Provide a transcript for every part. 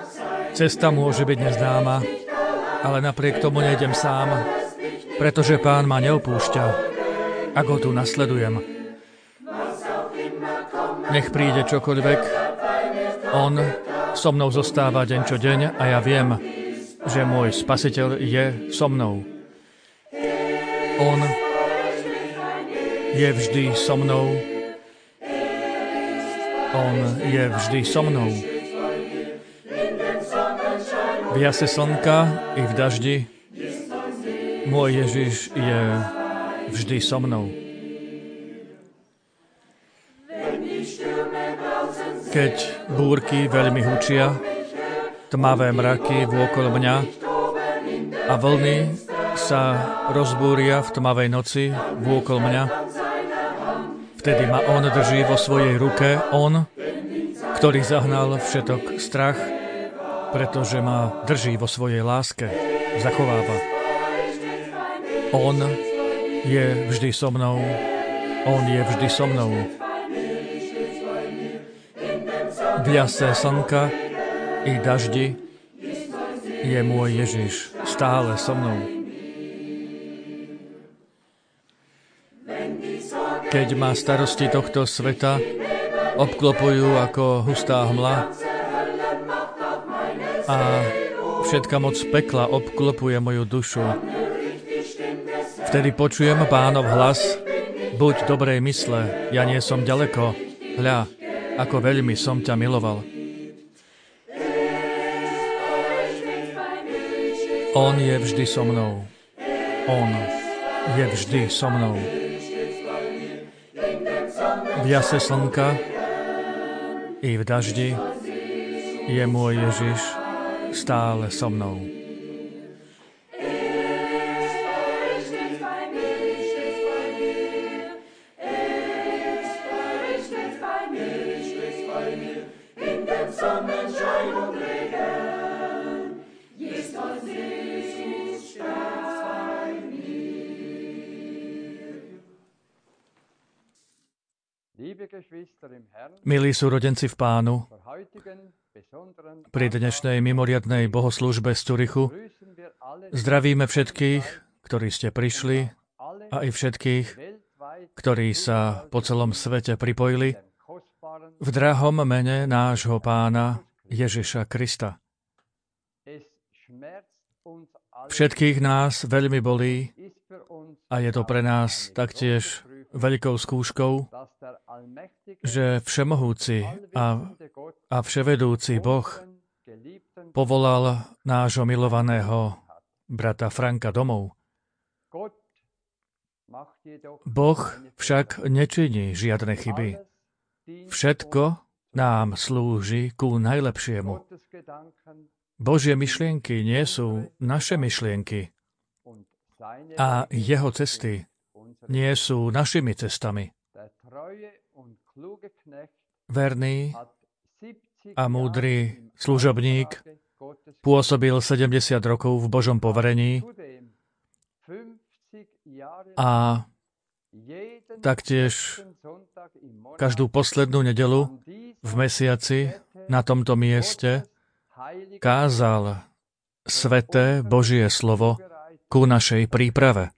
Cesta môže byť neznáma, ale napriek tomu nejdem sám, pretože Pán ma neopúšťa, ak ho tu nasledujem. Nech príde čokoľvek, on so mnou zostáva deň čo deň a ja viem, že môj Spasiteľ je so mnou. On je vždy so mnou. On je vždy so mnou. V jase slnka i v daždi môj Ježiš je vždy so mnou. Keď búrky veľmi hučia, tmavé mraky vôkol mňa a vlny sa rozbúria v tmavej noci vôkol mňa, vtedy ma on drží vo svojej ruke, on, ktorý zahnal všetok strach, pretože ma drží vo svojej láske, zachováva. On je vždy so mnou, on je vždy so mnou. V jase slnka i daždi je môj Ježiš stále so mnou. Keď ma starosti tohto sveta obklopujú ako hustá hmla a všetka moc pekla obklopuje moju dušu, vtedy počujem Pánov hlas: buď dobrej mysle, ja nie som ďaleko, hľa, ako veľmi som ťa miloval. On je vždy so mnou. On je vždy so mnou. V jase slnka i v daždi je môj Ježiš stále so mnou. Milí súrodenci v Pánu, pri dnešnej mimoriadnej bohoslúžbe z Zürichu zdravíme všetkých, ktorí ste prišli, a i všetkých, ktorí sa po celom svete pripojili v drahom mene nášho Pána Ježiša Krista. Všetkých nás veľmi bolí a je to pre nás taktiež veľkou skúškou, že všemohúci a vševedúci Boh povolal nášho milovaného brata Franka domov. Boh však nečiní žiadne chyby. Všetko nám slúži ku najlepšiemu. Božie myšlienky nie sú naše myšlienky a jeho cesty nie sú našimi cestami. Verný a múdry služobník pôsobil 70 rokov v Božom poverení a taktiež každú poslednú nedeľu v mesiaci na tomto mieste kázal sveté Božie slovo ku našej príprave.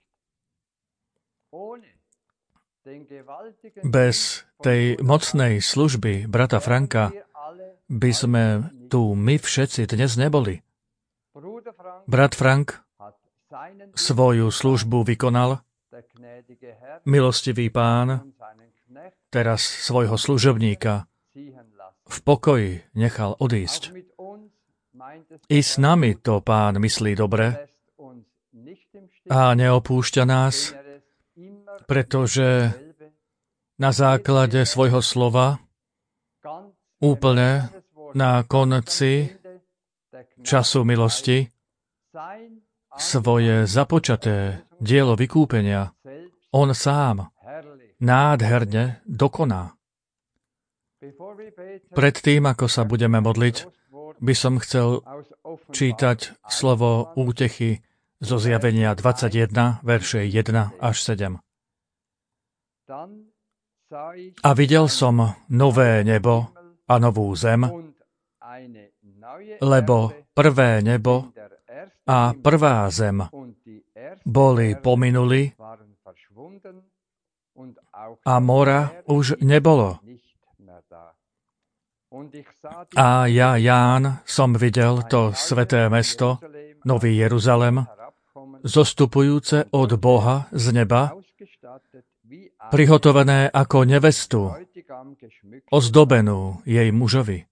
Bez tej mocnej služby brata Franka by sme tu my všetci dnes neboli. Brat Frank svoju službu vykonal, milostivý Pán teraz svojho služobníka v pokoji nechal odísť. I s nami to Pán myslí dobre a neopúšťa nás, pretože na základe svojho slova úplne na konci času milosti svoje započaté dielo vykúpenia on sám nádherne dokoná. Predtým, ako sa budeme modliť, by som chcel čítať slovo útechy zo Zjavenia 21, verše 1 až 7. A videl som nové nebo a novú zem, lebo prvé nebo a prvá zem boli pominuli a mora už nebolo. A ja, Ján, som videl to sväté mesto, Nový Jeruzalem, zostupujúce od Boha z neba, prihotovené ako nevestu, ozdobenú jej mužovi.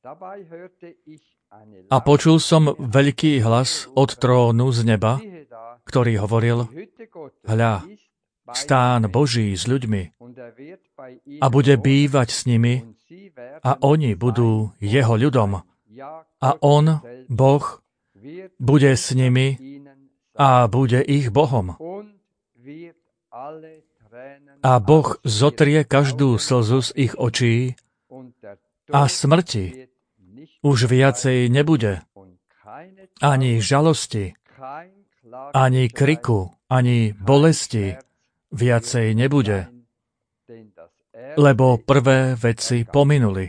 A počul som veľký hlas od trónu z neba, ktorý hovoril: Hľa, stán Boží s ľuďmi a bude bývať s nimi a oni budú jeho ľudom a on, Boh, bude s nimi a bude ich Bohom. A Boh zotrie každú slzu z ich očí a smrti už viacej nebude, ani žalosti, ani kriku, ani bolesti viacej nebude, lebo prvé veci pominuli.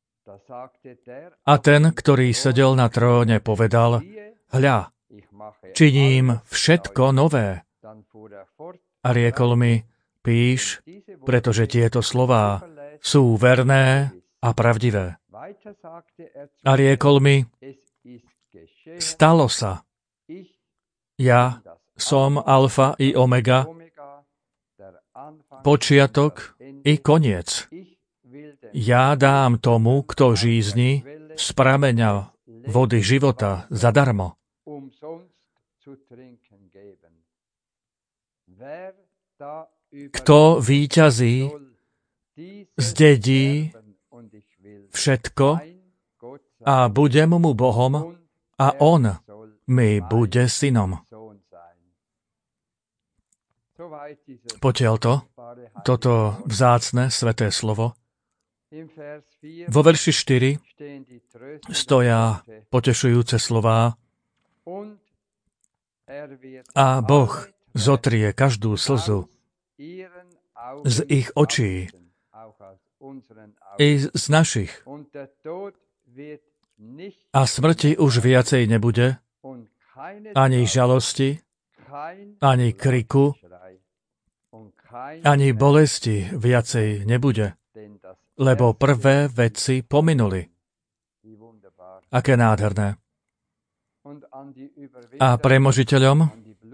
A ten, ktorý sedel na tróne, povedal: Hľa, činím všetko nové. A riekol mi: Píš, pretože tieto slová sú verné a pravdivé. A riekol mi: Stalo sa. Ja som Alfa i Omega, počiatok i koniec. Ja dám tomu, kto žízni, z prameňa vody života zadarmo. Kto víťazí, zdedí všetko a budem mu Bohom a on mi bude synom. Potiaľ toto vzácne sväté slovo. Vo verši 4 stoja potešujúce slová: A Boh zotrie každú slzu z ich očí i z našich. A smrti už viacej nebude, ani žalosti, ani kriku, ani bolesti viacej nebude, lebo prvé veci pominuli. Aké nádherné. A premožiteľom,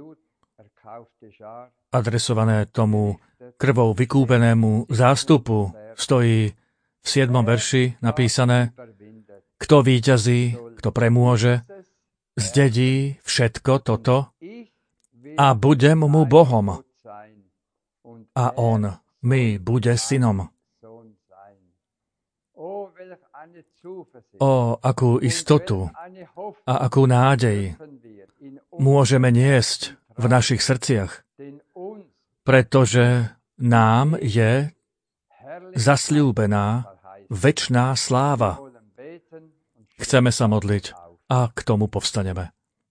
adresované tomu krvou vykúpenému zástupu, stojí v 7. verši napísané: Kto víťazí, kto premôže, zdedí všetko toto a budem mu Bohom a on mi bude synom. O, akú istotu a akú nádej môžeme niesť v našich srdciach, pretože nám je zasľúbená večná sláva. Chceme sa modliť a k tomu povstaneme.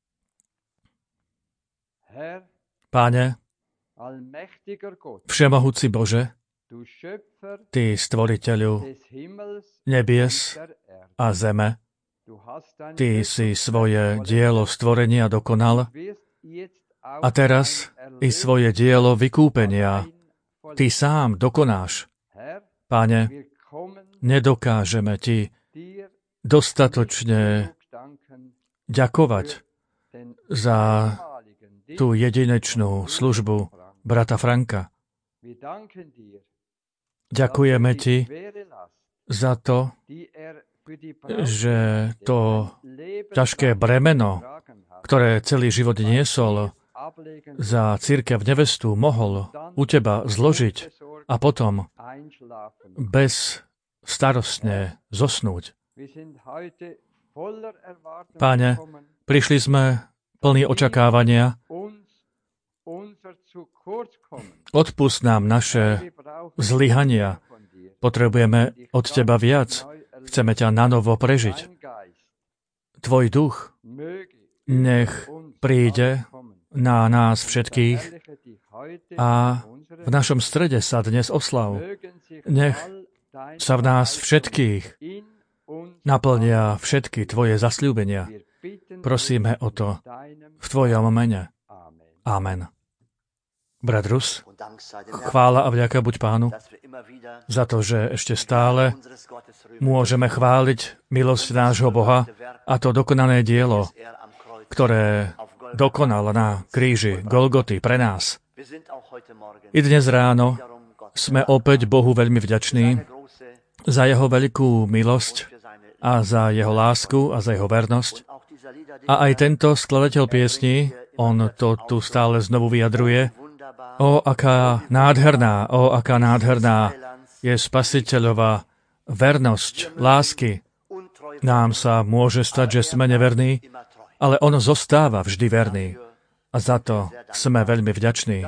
Páne, všemohúci Bože, Ty stvoriteľu nebies a zeme, Ty si svoje dielo stvorenia dokonal a teraz i svoje dielo vykúpenia Ty sám dokonáš. Páne, nedokážeme Ti dostatočne ďakovať za tú jedinečnú službu brata Franka. Ďakujeme Ti za to, že to ťažké bremeno, ktoré celý život niesol, za cirkev nevestu mohol u Teba zložiť a potom bezstarostne zosnúť. Páne, prišli sme plní očakávania. Odpusť nám naše zlyhania. Potrebujeme od Teba viac. Chceme ťa nanovo prežiť. Tvoj duch nech príde na nás všetkých a v našom strede sa dnes oslav. Nech sa v nás všetkých naplnia všetky Tvoje zasľúbenia. Prosíme o to v Tvojom mene. Amen. Brat Rus, chvála a vďaka buď Pánu za to, že ešte stále môžeme chváliť milosť nášho Boha a to dokonané dielo, ktoré dokonal na kríži Golgoty pre nás. I dnes ráno sme opäť Bohu veľmi vďační za jeho veľkú milosť a za jeho lásku a za jeho vernosť. A aj tento skladateľ piesní, on to tu stále znovu vyjadruje, aká nádherná je Spasiteľová vernosť, lásky. Nám sa môže stať, že sme neverní, ale on zostáva vždy verný. A za to sme veľmi vďační,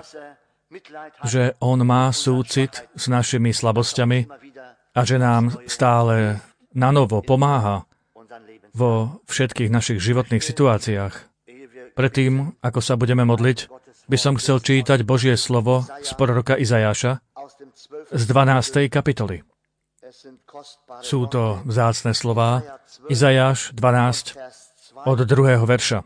že on má súcit s našimi slabosťami a že nám stále nanovo pomáha vo všetkých našich životných situáciách. Predtým, ako sa budeme modliť, by som chcel čítať Božie slovo z proroka Izajáša z 12. kapitoly. Sú to vzácne slová. Izajáš 12 od 2. verša.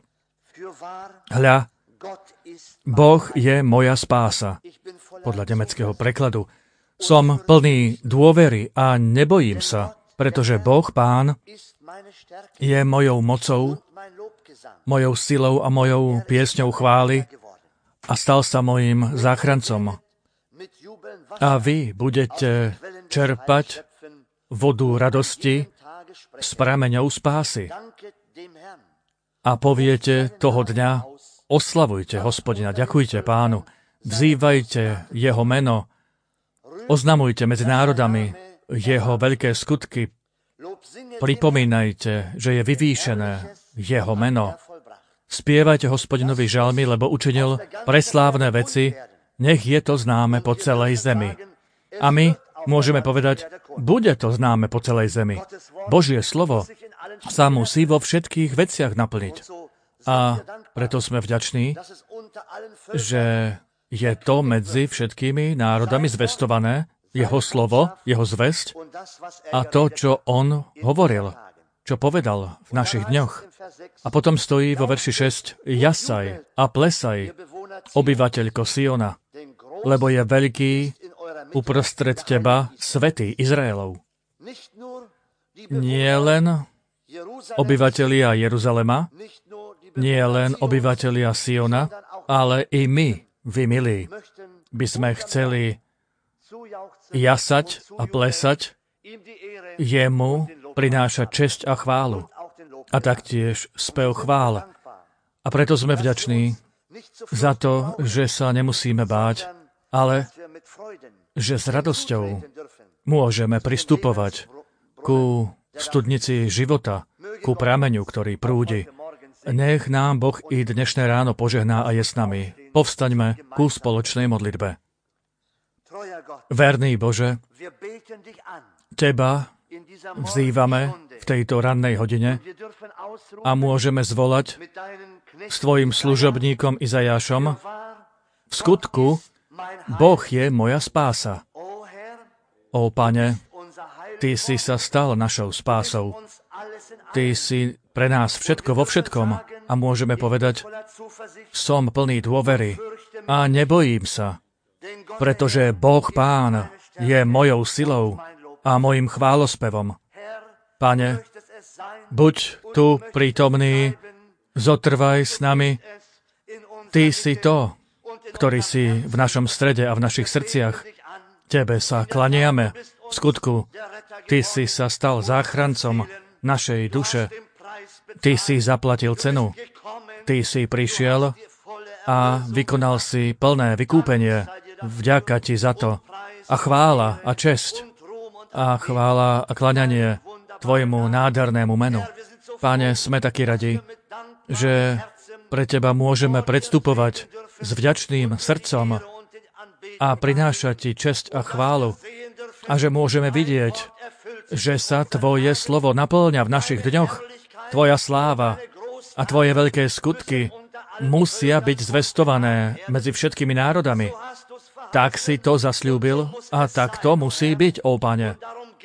Hľa, Boh je moja spása. Podľa nemeckého prekladu. Som plný dôvery a nebojím sa, pretože Boh Pán je mojou mocou, mojou silou a mojou piesňou chvály a stal sa mojím záchrancom. A vy budete čerpať vodu radosti s prameňou spásy. A poviete toho dňa, oslavujte Hospodina, ďakujte Pánu, vzývajte jeho meno, oznamujte medzi národami jeho veľké skutky, pripomínajte, že je vyvýšené jeho meno. Spievajte Hospodinovi žalmy, lebo učinil preslávne veci, nech je to známe po celej zemi. A my môžeme povedať, bude to známe po celej zemi. Božie slovo sa musí vo všetkých veciach naplniť. A preto sme vďační, že je to medzi všetkými národami zvestované, jeho slovo, jeho zvesť a to, čo on hovoril, čo povedal v našich dňoch. A potom stojí vo verši 6, jasaj a plesaj, obyvateľko Siona, lebo je veľký uprostred teba svätý Izraelov. Nie len obyvatelia Jeruzalema, nie len obyvatelia Siona, ale i my, vy milí, by sme chceli jasať a plesať, jemu prinášať česť a chválu a taktiež spev chvál. A preto sme vďační za to, že sa nemusíme báť, ale že s radosťou môžeme pristupovať ku studnici života, ku prameňu, ktorý prúdi. Nech nám Boh i dnešné ráno požehná a je s nami. Povstaňme ku spoločnej modlitbe. Verný Bože, Teba vzývame v tejto rannej hodine a môžeme zvolať s Tvojim služobníkom Izajášom, v skutku, Boh je moja spása. Ó Pane, Ty si sa stal našou spásou. Ty si pre nás všetko vo všetkom a môžeme povedať, som plný dôvery a nebojím sa, pretože Boh Pán je mojou silou a mojim chválospevom. Pane, buď tu prítomný, zotrvaj s nami. Ty si to, ktorý si v našom strede a v našich srdciach. Tebe sa klaniame. V skutku, Ty si sa stal záchrancom našej duše. Ty si zaplatil cenu. Ty si prišiel a vykonal si plné vykúpenie. Vďaka Ti za to. A chvála a česť a chvála a klaňanie Tvojmu nádhernému menu. Páne, sme takí radi, že pre Teba môžeme predstupovať s vďačným srdcom a prinášať Ti česť a chválu a že môžeme vidieť, že sa Tvoje slovo naplňa v našich dňoch. Tvoja sláva a Tvoje veľké skutky musia byť zvestované medzi všetkými národami. Tak si to zasľúbil a tak to musí byť, ó Pane.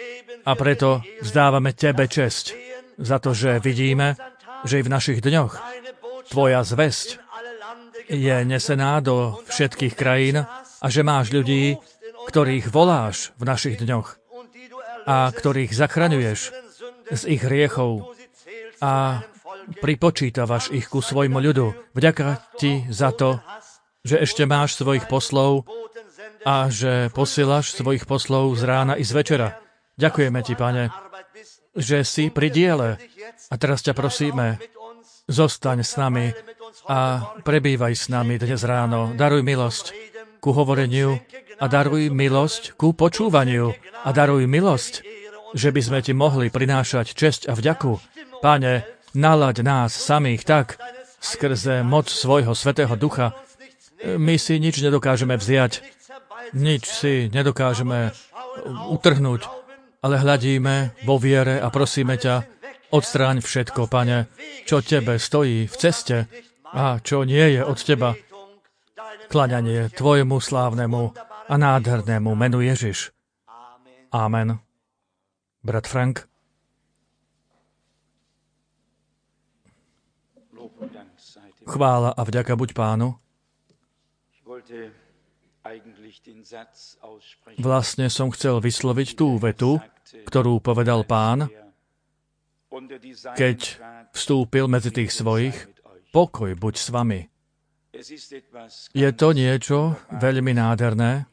A preto vzdávame Tebe česť za to, že vidíme, že i v našich dňoch Tvoja zvesť je nesená do všetkých krajín a že máš ľudí, ktorých voláš v našich dňoch a ktorých zachraňuješ z ich hriechov a pripočítavaš ich ku svojmu ľudu. Vďaka Ti za to, že ešte máš svojich poslov a že posielaš svojich poslov z rána i z večera. Ďakujeme Ti, Pane, že si pri diele. A teraz ťa prosíme, zostaň s nami a prebývaj s nami dnes ráno. Daruj milosť ku hovoreniu a daruj milosť ku počúvaniu a daruj milosť, že by sme Ti mohli prinášať česť a vďaku. Pane, nalaď nás samých tak, skrze moc svojho Svätého Ducha. My si nič nedokážeme vziať, nič si nedokážeme utrhnúť, ale hľadíme vo viere a prosíme ťa, odstráň všetko, Pane, čo Tebe stojí v ceste a čo nie je od Teba. Kláňanie Tvojmu slávnemu a nádhernému menu Ježiš. Amen. Brat Frank. Chvála a vďaka buď Pánu. Vlastne som chcel vysloviť tú vetu, ktorú povedal Pán, keď vstúpil medzi tých svojich, pokoj buď s vami. Je to niečo veľmi nádherné,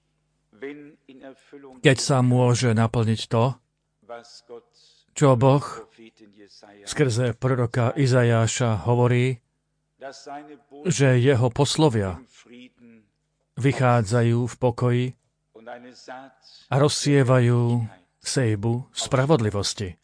keď sa môže naplniť to, čo Boh skrze proroka Izajáša hovorí, že jeho poslovia vychádzajú v pokoji a rozsievajú sejbu spravodlivosti.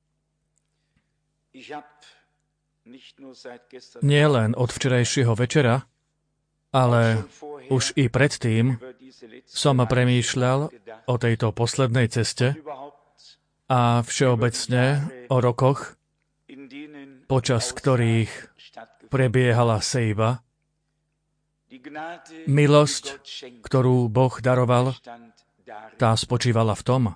Nie len od včerajšieho večera, ale už i predtým som premýšľal o tejto poslednej ceste a všeobecne o rokoch, počas ktorých prebiehala sejba. Milosť, ktorú Boh daroval, tá spočívala v tom,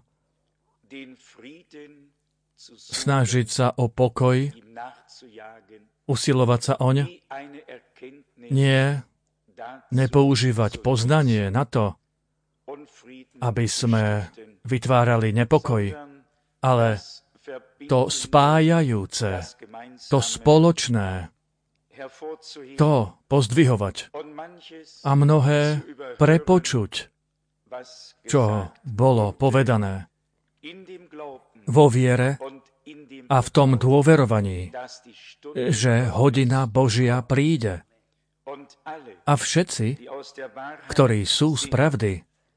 snažiť sa o pokoj, usilovať sa oň, nie nepoužívať poznanie na to, aby sme vytvárali nepokoj, ale to spájajúce, to spoločné, to pozdvihovať a mnohé prepočuť, čo bolo povedané vo viere a v tom dôverovaní, že hodina Božia príde. A všetci, ktorí sú z pravdy,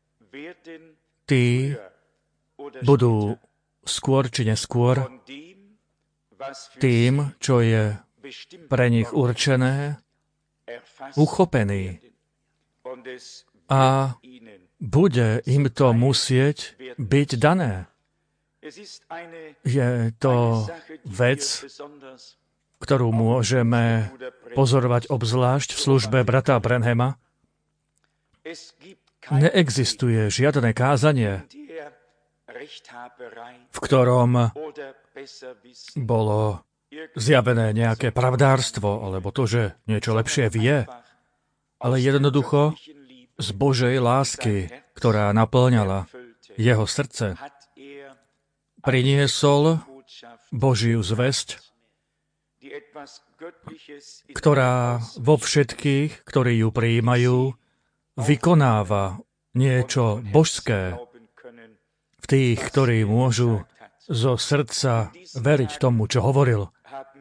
tí budú skôr či neskôr tým, čo je pre nich určené, uchopení. A bude im to musieť byť dané. Je to vec, ktorú môžeme pozorovať obzvlášť v službe brata Branhama. Neexistuje žiadne kázanie, v ktorom bolo zjavené nejaké pravdárstvo, alebo to, že niečo lepšie vie, ale jednoducho z Božej lásky, ktorá naplňala jeho srdce, priniesol Božiu zvesť, ktorá vo všetkých, ktorí ju prijímajú, vykonáva niečo božské v tých, ktorí môžu zo srdca veriť tomu, čo hovoril.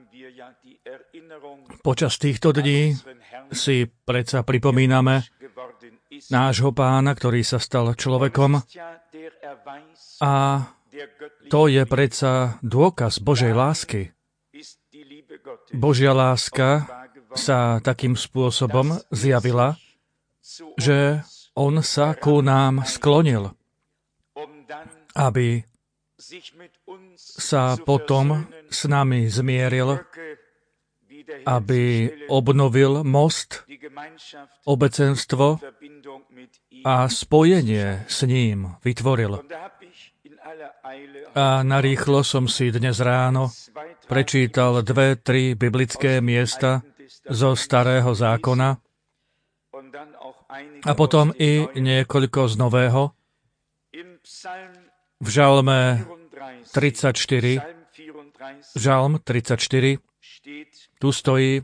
Počas týchto dní si predsa pripomíname nášho Pána, ktorý sa stal človekom, a to je predsa dôkaz Božej lásky. Božia láska sa takým spôsobom zjavila, že on sa ku nám sklonil, aby sa potom s nami zmieril, aby obnovil most, obecenstvo a spojenie s ním vytvoril. A narýchlo som si dnes ráno prečítal 2-3 biblické miesta zo Starého zákona a potom i niekoľko z Nového. V Žalme 34, Žalm 34, tu stojí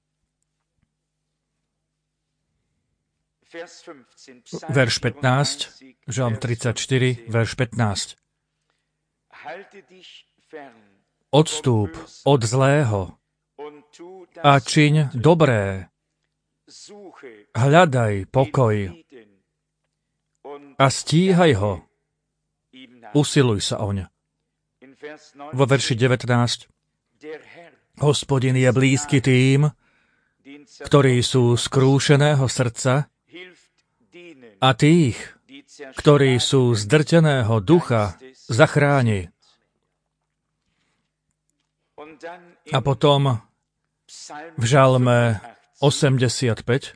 verš 15, Žalm 34, verš 15. Odstúp od zlého a čiň dobré, hľadaj pokoj a stíhaj ho, usiluj sa oň. Vo verši 19. Hospodin je blízky tým, ktorí sú skrúšeného srdca, a tých, ktorí sú zdrteného ducha, zachráni. A potom v Žalme 85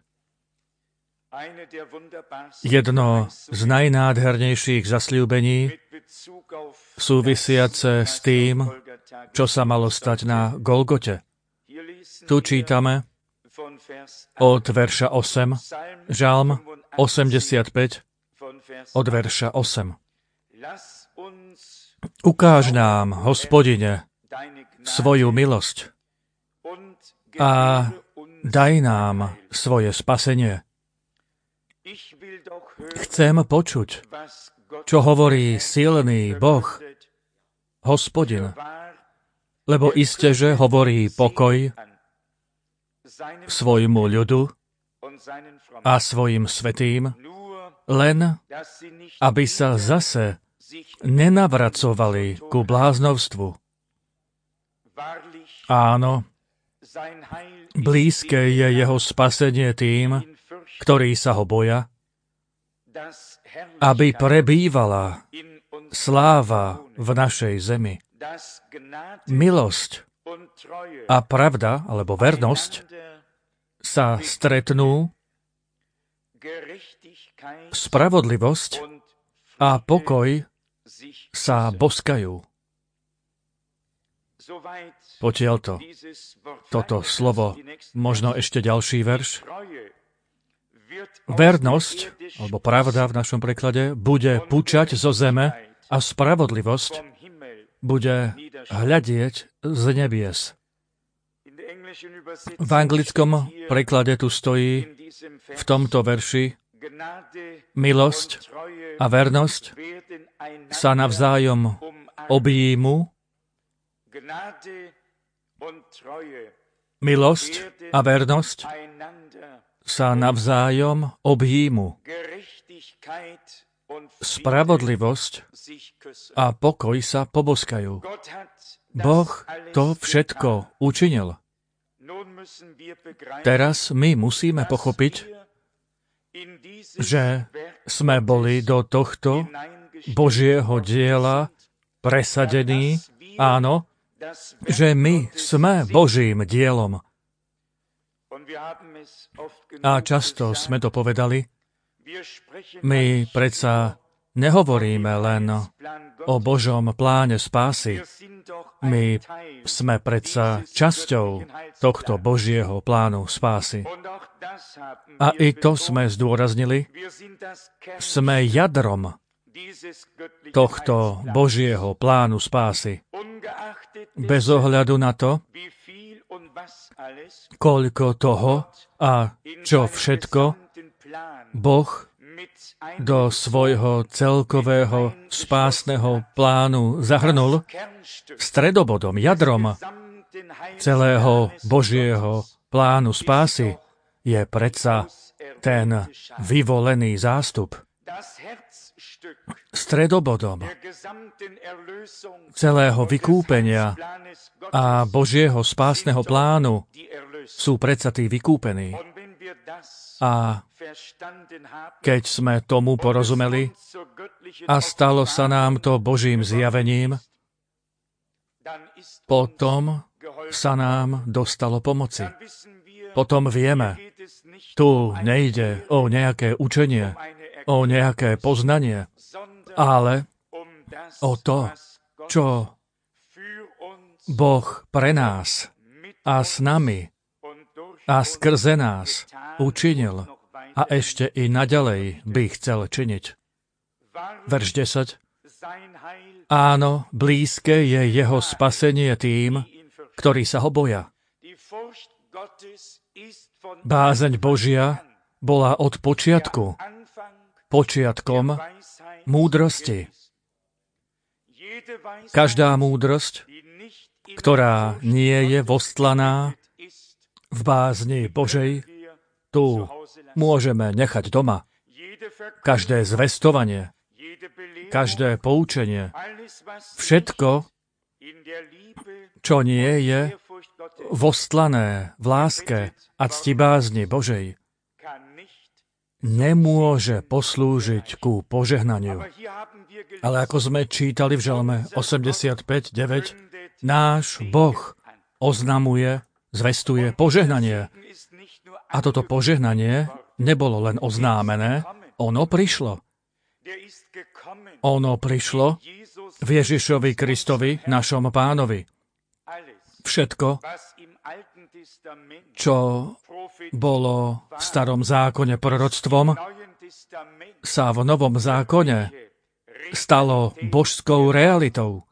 jedno z najnádhernejších zasľúbení súvisiace s tým, čo sa malo stať na Golgote. Tu čítame od verša 8, Žalm 85, od verša 8. Ukáž nám, Hospodine, svoju milosť a daj nám svoje spasenie. Chcem počuť, čo hovorí silný Boh, Hospodin, lebo isteže hovorí pokoj svojmu ľudu a svojim svätým, len aby sa zase nenavracovali ku bláznovstvu. Áno, blízke je jeho spasenie tým, ktorí sa ho boja, aby prebývala sláva v našej zemi. Milosť a pravda, alebo vernosť, sa stretnú, spravodlivosť a pokoj sa boskajú. Potiaľto toto slovo, možno ešte ďalší verš. Vernosť, alebo pravda v našom preklade, bude pučať zo zeme a spravodlivosť bude hľadieť z nebies. V anglickom preklade tu stojí v tomto verši: milosť a vernosť sa navzájom objímu. Milosť a vernosť sa navzájom objímu. Spravodlivosť a pokoj sa poboskajú. Boh to všetko učinil. Teraz my musíme pochopiť, že sme boli do tohto Božieho diela presadení, áno, že my sme Božím dielom. A často sme to povedali, my predsa nehovoríme len o Božom pláne spásy. My sme predsa časťou tohto Božieho plánu spásy. A i to sme zdôraznili. Sme jadrom tohto Božieho plánu spásy. Bez ohľadu na to, koľko toho a čo všetko Boh do svojho celkového spásneho plánu zahrnul, stredobodom, jadrom celého Božieho plánu spásy je predsa ten vyvolený zástup. Stredobodom celého vykúpenia a Božieho spásneho plánu sú predsa tí vykúpení. A keď sme tomu porozumeli a stalo sa nám to Božím zjavením, potom sa nám dostalo pomoci. Potom vieme, tu nejde o nejaké učenie, o nejaké poznanie, ale o to, čo Boh pre nás a s nami a skrze nás učinil a ešte i naďalej by chcel činiť. Verš 10. Áno, blízke je jeho spasenie tým, ktorí sa ho boja. Bázeň Božia bola od počiatku počiatkom múdrosti. Každá múdrosť, ktorá nie je vostlaná v bázni Božej, tu môžeme nechať doma. Každé zvestovanie, každé poučenie, všetko, čo nie je vostlané v láske a ctibázni Božej, nemôže poslúžiť ku požehnaniu. Ale ako sme čítali v Žalme 85:9, náš Boh oznamuje, zvestuje požehnanie. A toto požehnanie nebolo len oznámené, ono prišlo. Ono prišlo v Ježišovi Kristovi, našom Pánovi. Všetko, čo bolo v starom zákone proroctvom, sa v novom zákone stalo božskou realitou.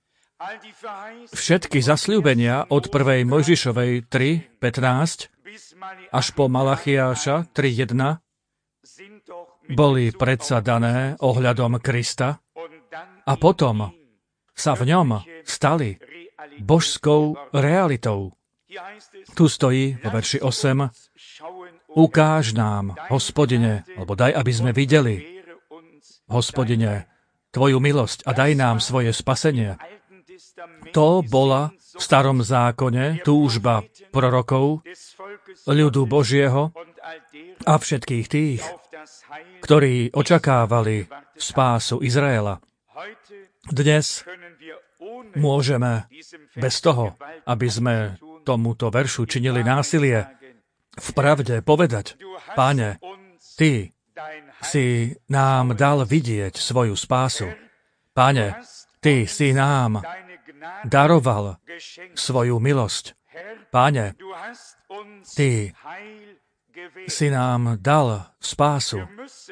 Všetky zasľúbenia od 1. Mojžišovej 3:15 až po Malachiáša 3:1 boli predsa dané ohľadom Krista a potom sa v ňom stali božskou realitou. Tu stojí vo verši 8: Ukáž nám, Hospodine, alebo daj, aby sme videli, Hospodine, Tvoju milosť a daj nám svoje spasenie. To bola v starom zákone túžba prorokov, ľudu Božieho a všetkých tých, ktorí očakávali spásu Izraela. Dnes môžeme bez toho, aby sme tomuto veršu činili násilie, v pravde povedať: Pane, Ty si nám dal vidieť svoju spásu. Pane, Ty si nám daroval svoju milosť. Pane, Ty si nám dal spásu.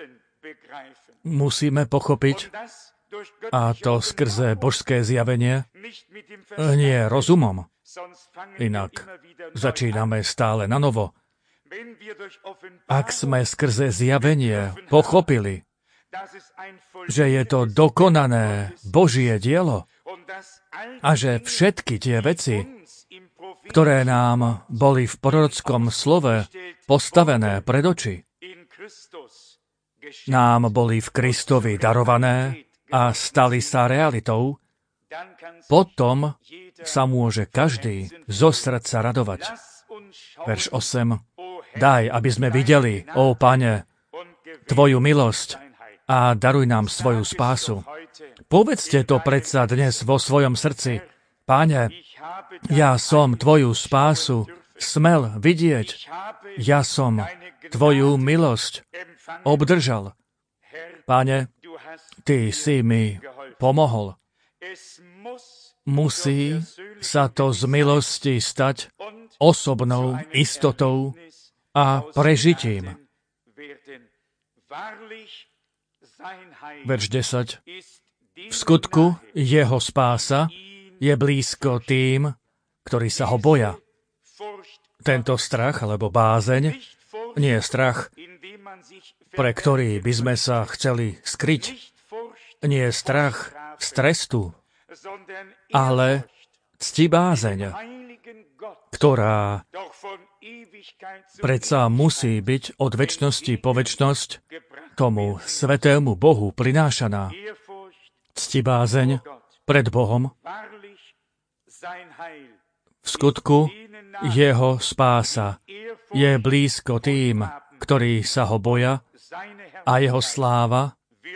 Musíme pochopiť, a to skrze božské zjavenie, nie rozumom. Inak začíname stále na novo. Ak sme skrze zjavenie pochopili, že je to dokonané Božie dielo a že všetky tie veci, ktoré nám boli v prorockom slove postavené pred oči, nám boli v Kristovi darované a stali sa realitou, potom sa môže každý zo srdca radovať. Verš 8. Daj, aby sme videli, ó Pane, Tvoju milosť a daruj nám svoju spásu. Povedzte to predsa dnes vo svojom srdci. Pane, ja som Tvoju spásu smel vidieť. Ja som Tvoju milosť obdržal. Pane, Ty si mi pomohol. Musí sa to z milosti stať osobnou istotou a prežitím. Verš 10. V skutku jeho spása je blízko tým, ktorí sa ho boja. Tento strach alebo bázeň nie je strach, pre ktorý by sme sa chceli skryť. Nie je strach z trestu, ale ctibázeň, ktorá predsa musí byť od večnosti po večnosť tomu svätému Bohu prinášaná. Ctibázeň pred Bohom, v skutku jeho spása je blízko tým, ktorí sa ho boja, a jeho sláva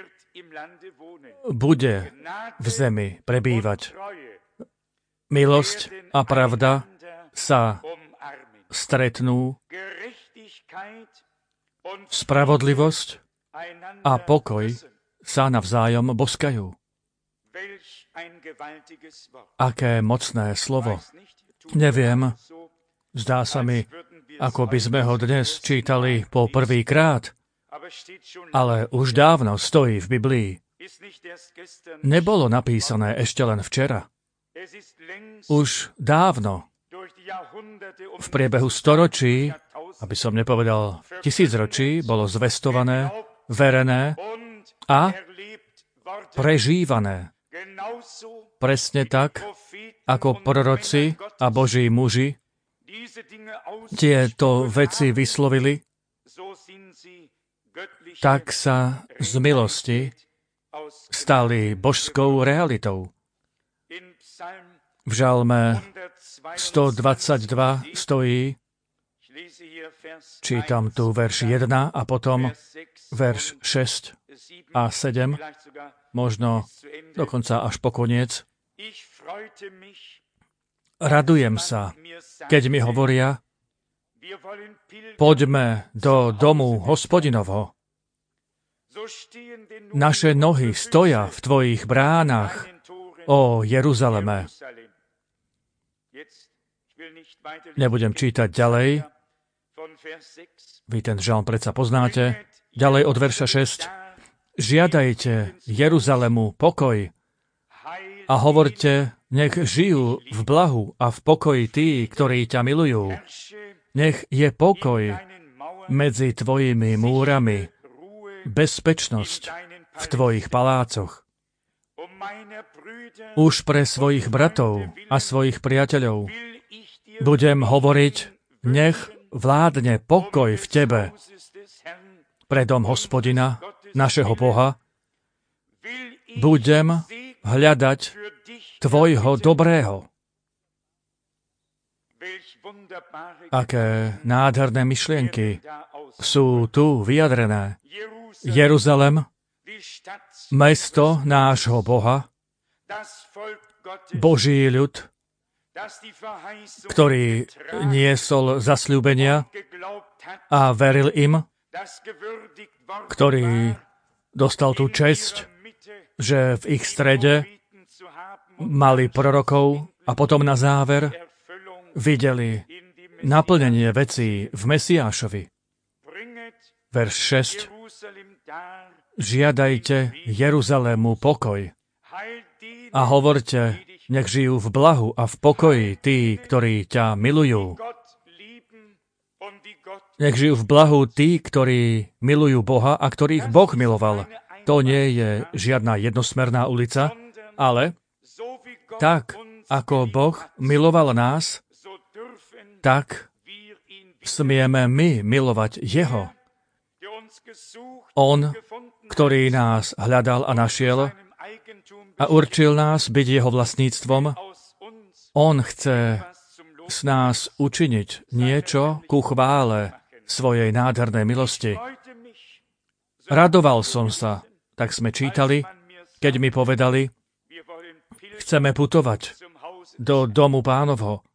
bude v zemi prebývať. Milosť a pravda sa stretnú, spravodlivosť a pokoj sa navzájom boskajú. Aké mocné slovo. Neviem, zdá sa mi, ako by sme ho dnes čítali po prvýkrát, ale už dávno stojí v Biblii. Nebolo napísané ešte len včera. Už dávno, v priebehu storočí, aby som nepovedal tisícročí, bolo zvestované, verené a prežívané. Presne tak, ako proroci a Boží muži tieto veci vyslovili, tak sa z milosti stali božskou realitou. V Žalme 122 stojí, čítam tu verš 1 a potom verš 6 a 7, možno dokonca až po koniec. Radujem sa, keď mi hovoria, poďme do domu Hospodinovho. Naše nohy stoja v tvojich bránach, ó Jeruzaleme. Nebudem čítať ďalej. Vy ten žalm predsa poznáte. Ďalej od verša 6. Žiadajte Jeruzalemu pokoj a hovorte, nech žijú v blahu a v pokoji tí, ktorí ťa milujú. Nech je pokoj medzi tvojimi múrami, bezpečnosť v tvojich palácoch. Už pre svojich bratov a svojich priateľov budem hovoriť, nech vládne pokoj v tebe. Pre dom Hospodina, našeho Boha, budem hľadať tvojho dobrého. Aké nádherné myšlienky sú tu vyjadrené. Jeruzalem, mesto nášho Boha, Boží ľud, ktorý niesol zasľúbenia a veril im, ktorý dostal tú česť, že v ich strede mali prorokov a potom na záver videli naplnenie vecí v Mesiášovi. Verš 6. Žiadajte Jeruzalému pokoj a hovorte, nech žijú v blahu a v pokoji tí, ktorí ťa milujú. Nech žijú v blahu tí, ktorí milujú Boha a ktorých Boh miloval. To nie je žiadna jednosmerná ulica, ale tak, ako Boh miloval nás, tak smieme my milovať Jeho. On, ktorý nás hľadal a našiel a určil nás byť Jeho vlastníctvom, On chce z nás učiniť niečo ku chvále svojej nádhernej milosti. Radoval som sa, tak sme čítali, keď mi povedali, chceme putovať do domu Pánovho.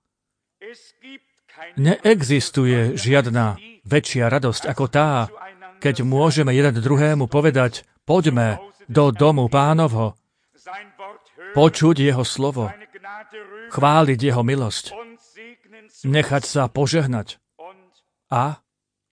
Neexistuje žiadna väčšia radosť ako tá, keď môžeme jeden druhému povedať, poďme do domu Pánovho, počuť Jeho slovo, chváliť Jeho milosť, nechať sa požehnať a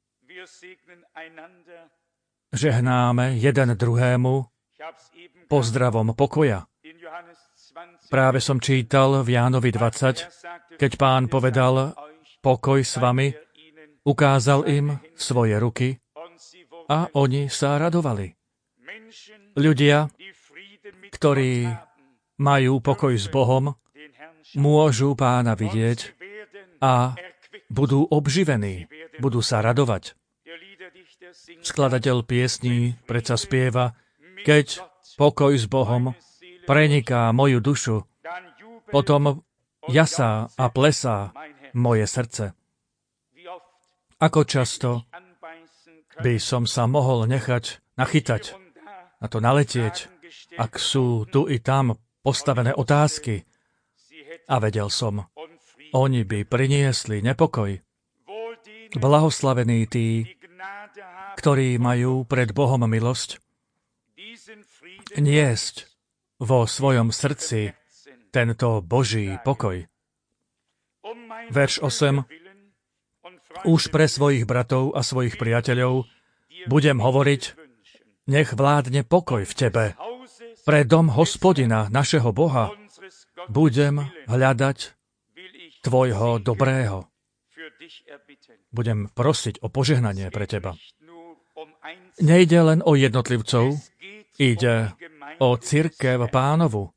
žehnáme jeden druhému pozdravom pokoja. Práve som čítal v Jánovi 20, keď Pán povedal, pokoj s vami, ukázal im svoje ruky a oni sa radovali. Ľudia, ktorí majú pokoj s Bohom, môžu Pána vidieť a budú obživení, budú sa radovať. Skladateľ piesní predsa spieva, keď pokoj s Bohom preniká moju dušu, potom jasá a plesá moje srdce. Ako často by som sa mohol nechať nachytať, na to naletieť, ak sú tu i tam postavené otázky. A vedel som, oni by priniesli nepokoj. Blahoslavení tí, ktorí majú pred Bohom milosť, niesť vo svojom srdci tento Boží pokoj. Verš 8. Už pre svojich bratov a svojich priateľov budem hovoriť, nech vládne pokoj v tebe. Pre dom Hospodina, našeho Boha, budem hľadať tvojho dobrého. Budem prosiť o požehnanie pre teba. Nejde len o jednotlivcov, ide o cirkev Pánovu.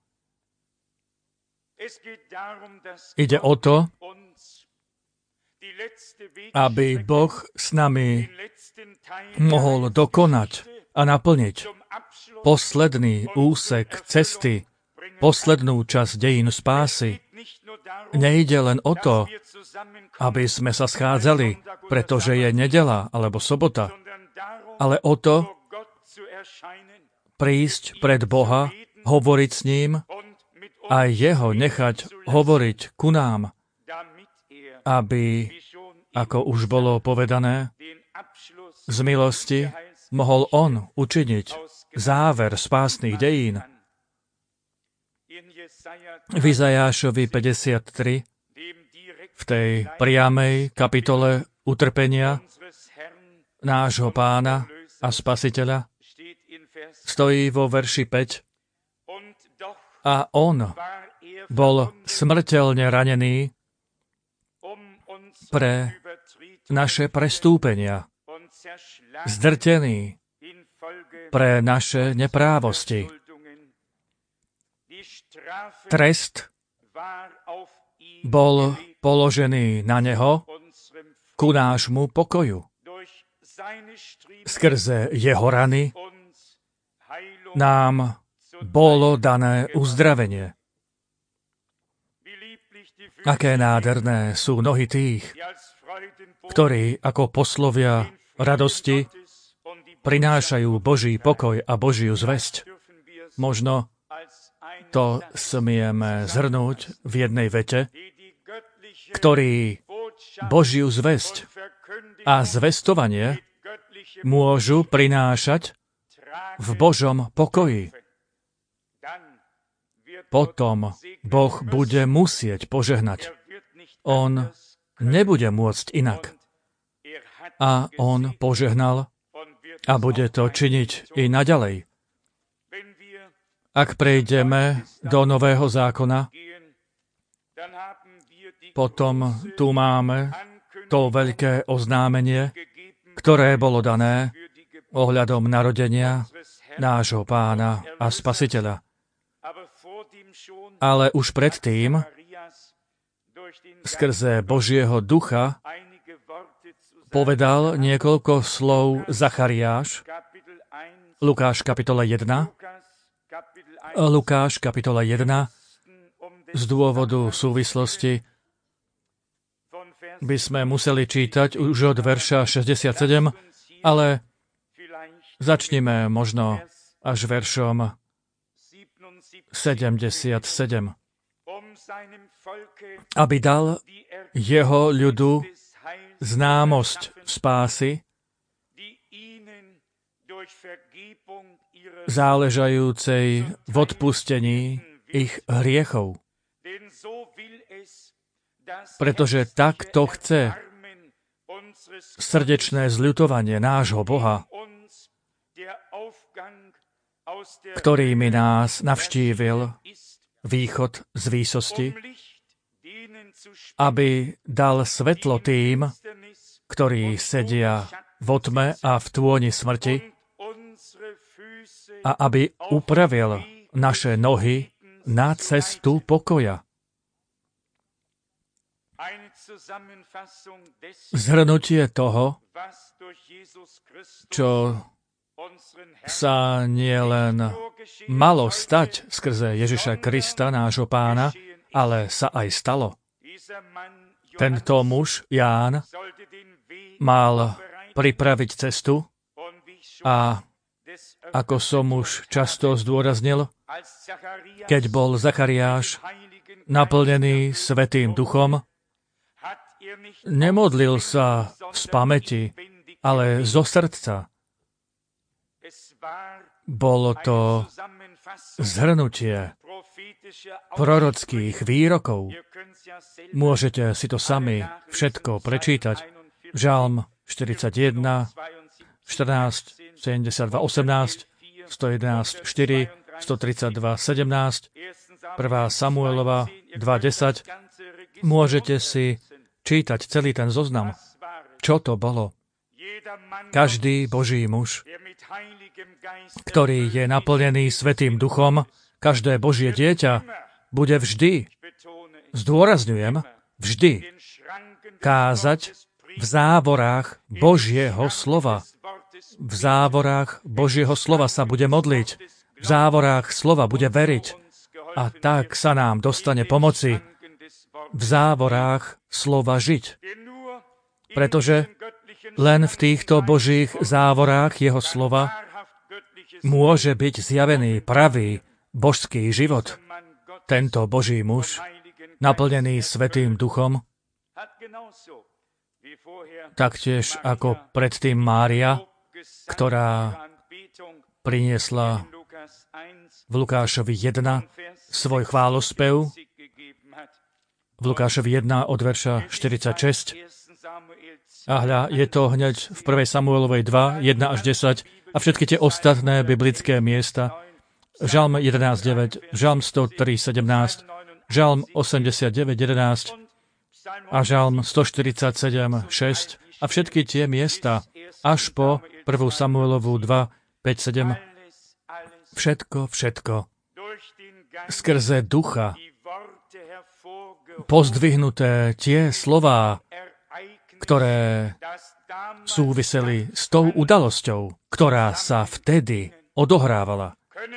Ide o to, aby Boh s nami mohol dokonať a naplniť posledný úsek cesty, poslednú časť dejín spásy. Nejde len o to, aby sme sa schádzali, pretože je nedeľa alebo sobota, ale o to prísť pred Boha, hovoriť s ním a jeho nechať hovoriť ku nám, aby, ako už bolo povedané, z milosti mohol on učiniť záver spásnych dejín. V Izajášovi 53, v tej priamej kapitole utrpenia nášho Pána a Spasiteľa, stojí vo verši 5. A on bol smrteľne ranený pre naše prestúpenia, zdrtený pre naše neprávosti. Trest bol položený na neho ku nášmu pokoju. Skrze jeho rany nám bolo dané uzdravenie. Aké nádherné sú nohy tých, ktorí ako poslovia radosti prinášajú Boží pokoj a Božiu zvesť. Možno to smieme zhrnúť v jednej vete, ktorí Božiu zvesť a zvestovanie môžu prinášať v Božom pokoji. Potom Boh bude musieť požehnať. On nebude môcť inak. A on požehnal a bude to činiť i naďalej. Ak prejdeme do Nového zákona, potom tu máme to veľké oznámenie, ktoré bolo dané ohľadom narodenia nášho Pána a Spasiteľa. Ale už predtým, skrze Božieho ducha, povedal niekoľko slov Zachariáš, Lukáš kapitola 1, Lukáš kapitola 1, z dôvodu súvislosti by sme museli čítať už od verša 67, ale začnime možno až veršom 77. Aby dal jeho ľudu známosť spásy, záležajúcej v odpustení ich hriechov. Pretože tak to chce srdečné zľutovanie nášho Boha, ktorý mi nás navštívil východ z výsosti, aby dal svetlo tým, ktorí sedia vo tme a v tôni smrti, a aby upravil naše nohy na cestu pokoja. Zhrnutie toho, čo sa nielen malo stať skrze Ježiša Krista, nášho Pána, ale sa aj stalo. Tento muž, Ján, mal pripraviť cestu a, ako som už často zdôraznil, keď bol Zachariáš naplnený Svätým Duchom, nemodlil sa z pamäti, ale zo srdca. Bolo to zhrnutie prorockých výrokov. Môžete si to sami všetko prečítať. Žalm 41, 14, 72, 18, 111, 4, 132, 17, 1. Samuelova 2.10. Môžete si čítať celý ten zoznam. Čo to bolo? Každý Boží muž, ktorý je naplnený Svätým Duchom, každé Božie dieťa bude vždy, zdôrazňujem, vždy kázať v závorách Božieho slova. V závorách Božieho slova sa bude modliť. V závorách slova bude veriť. A tak sa nám dostane pomoci v závorách slova žiť. Pretože len v týchto Božích závorách jeho slova môže byť zjavený pravý božský život. Tento Boží muž, naplnený Svätým Duchom, taktiež ako predtým Mária, ktorá priniesla v Lukášovi 1 svoj chválospev, v Lukášovi 1 od verša 46. A hľa, je to hneď v 1. Samuelovej 2, 1 až 10 a všetky tie ostatné biblické miesta. Žalm 11.9, Žalm 103.17, Žalm 89.11 a Žalm 147.6 a všetky tie miesta až po 1. Samuelovu 2, 5, 7. Všetko skrze ducha pozdvihnuté tie slová, ktoré súviseli s tou udalosťou, ktorá sa vtedy odohrávala.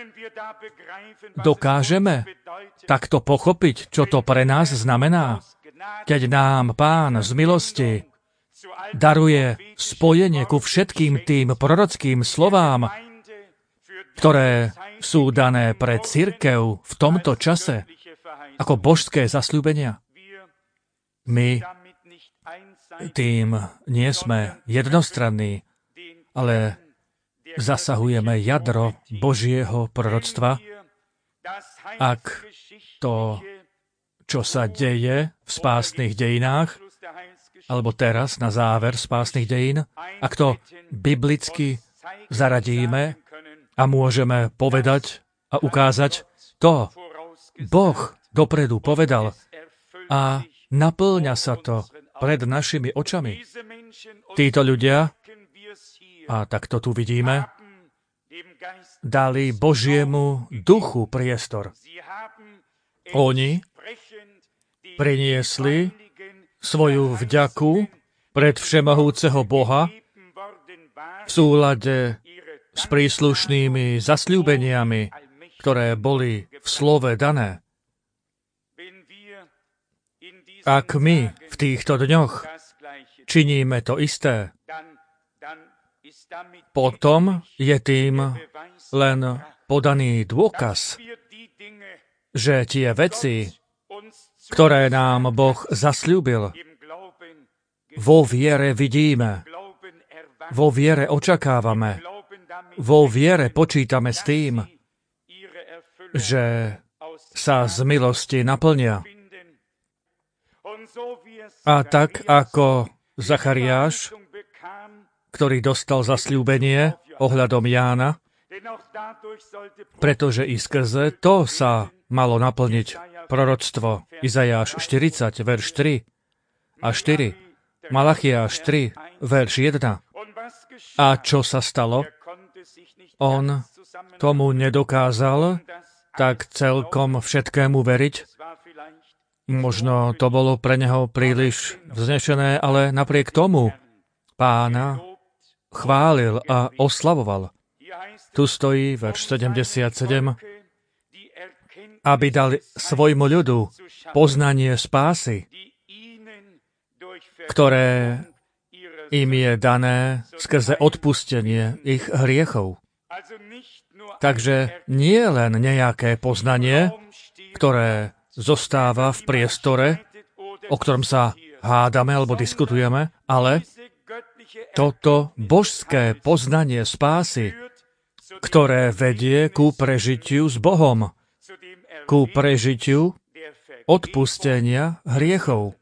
Dokážeme takto pochopiť, čo to pre nás znamená, keď nám Pán z milosti daruje spojenie ku všetkým tým prorockým slovám, ktoré sú dané pre cirkev v tomto čase ako božské zasľúbenia. My tým nie sme jednostranní, ale zasahujeme jadro Božieho proroctva, ak to, čo sa deje v spásnych dejinách, alebo teraz na záver spásnych dejín, ak to biblicky zaradíme a môžeme povedať a ukázať, to Boh dopredu povedal a naplňa sa to pred našimi očami. Títo ľudia, a tak to tu vidíme, dali Božiemu duchu priestor. Oni priniesli svoju vďaku pred všemohúceho Boha v súlade s príslušnými zasľúbeniami, ktoré boli v slove dané. Ak my v týchto dňoch činíme to isté, potom je tým len podaný dôkaz, že tie veci, ktoré nám Boh zasľúbil, vo viere vidíme, vo viere očakávame, vo viere počítame s tým, že sa z milosti naplnia. A tak ako Zachariáš, ktorý dostal zasľúbenie ohľadom Jána, pretože i skrze to sa malo naplniť proroctvo Izajáš 40, verš 3 a 4, Malachiáš 3, verš 1. A čo sa stalo? On tomu nedokázal tak celkom všetkému veriť. Možno to bolo pre neho príliš vznešené, ale napriek tomu Pána chválil a oslavoval. Tu stojí verš 77, aby dal svojmu ľudu poznanie spásy, ktoré im je dané skrze odpustenie ich hriechov. Takže nie len nejaké poznanie, ktoré zostáva v priestore, o ktorom sa hádame alebo diskutujeme, ale toto božské poznanie spásy ktoré vedie ku prežitiu s Bohom, ku prežitiu odpustenia hriechov.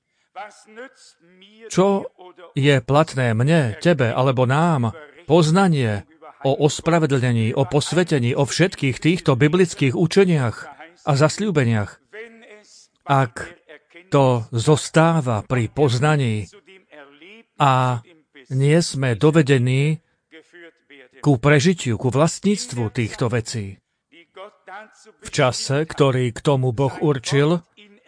Čo je platné mne, tebe alebo nám, poznanie o ospravedlnení, o posvetení, o všetkých týchto biblických učeniach a zasľúbeniach, ak to zostáva pri poznaní a nie sme dovedení ku prežitiu, ku vlastníctvu týchto vecí. V čase, ktorý k tomu Boh určil,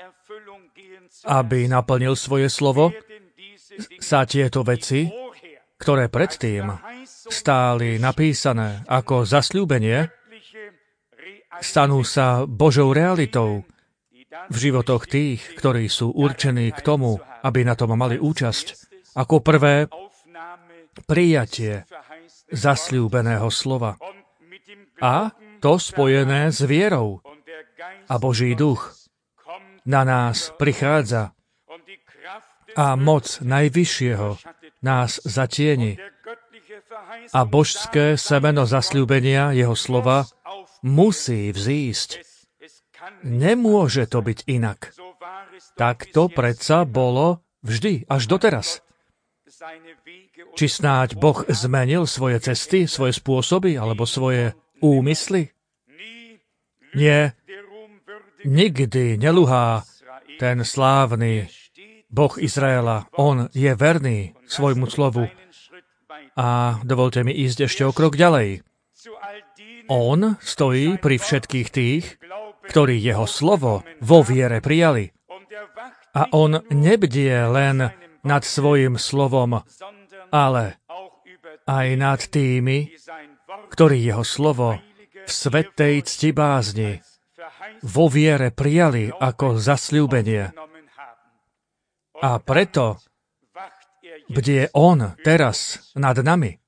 aby naplnil svoje slovo, sa tieto veci, ktoré predtým stáli napísané ako zasľúbenie, stanú sa Božou realitou v životoch tých, ktorí sú určení k tomu, aby na tom mali účasť. Ako prvé, prijatie zasľúbeného slova. A to spojené s vierou. A Boží duch na nás prichádza a moc Najvyššieho nás zatieni. A božské semeno zasľúbenia jeho slova musí vzísť. Nemôže to byť inak. Tak to predsa bolo vždy, až doteraz. Či snáď Boh zmenil svoje cesty, svoje spôsoby alebo svoje úmysly? Nie. Nikdy neluhá ten slávny Boh Izraela. On je verný svojmu slovu. A dovolte mi ísť ešte o krok ďalej. On stojí pri všetkých tých, ktorí jeho slovo vo viere prijali. A on nebdie len nad svojim slovom, ale aj nad tými, ktorí jeho slovo v svätej ctibázni vo viere prijali ako zasľúbenie. A preto bdie on teraz nad nami.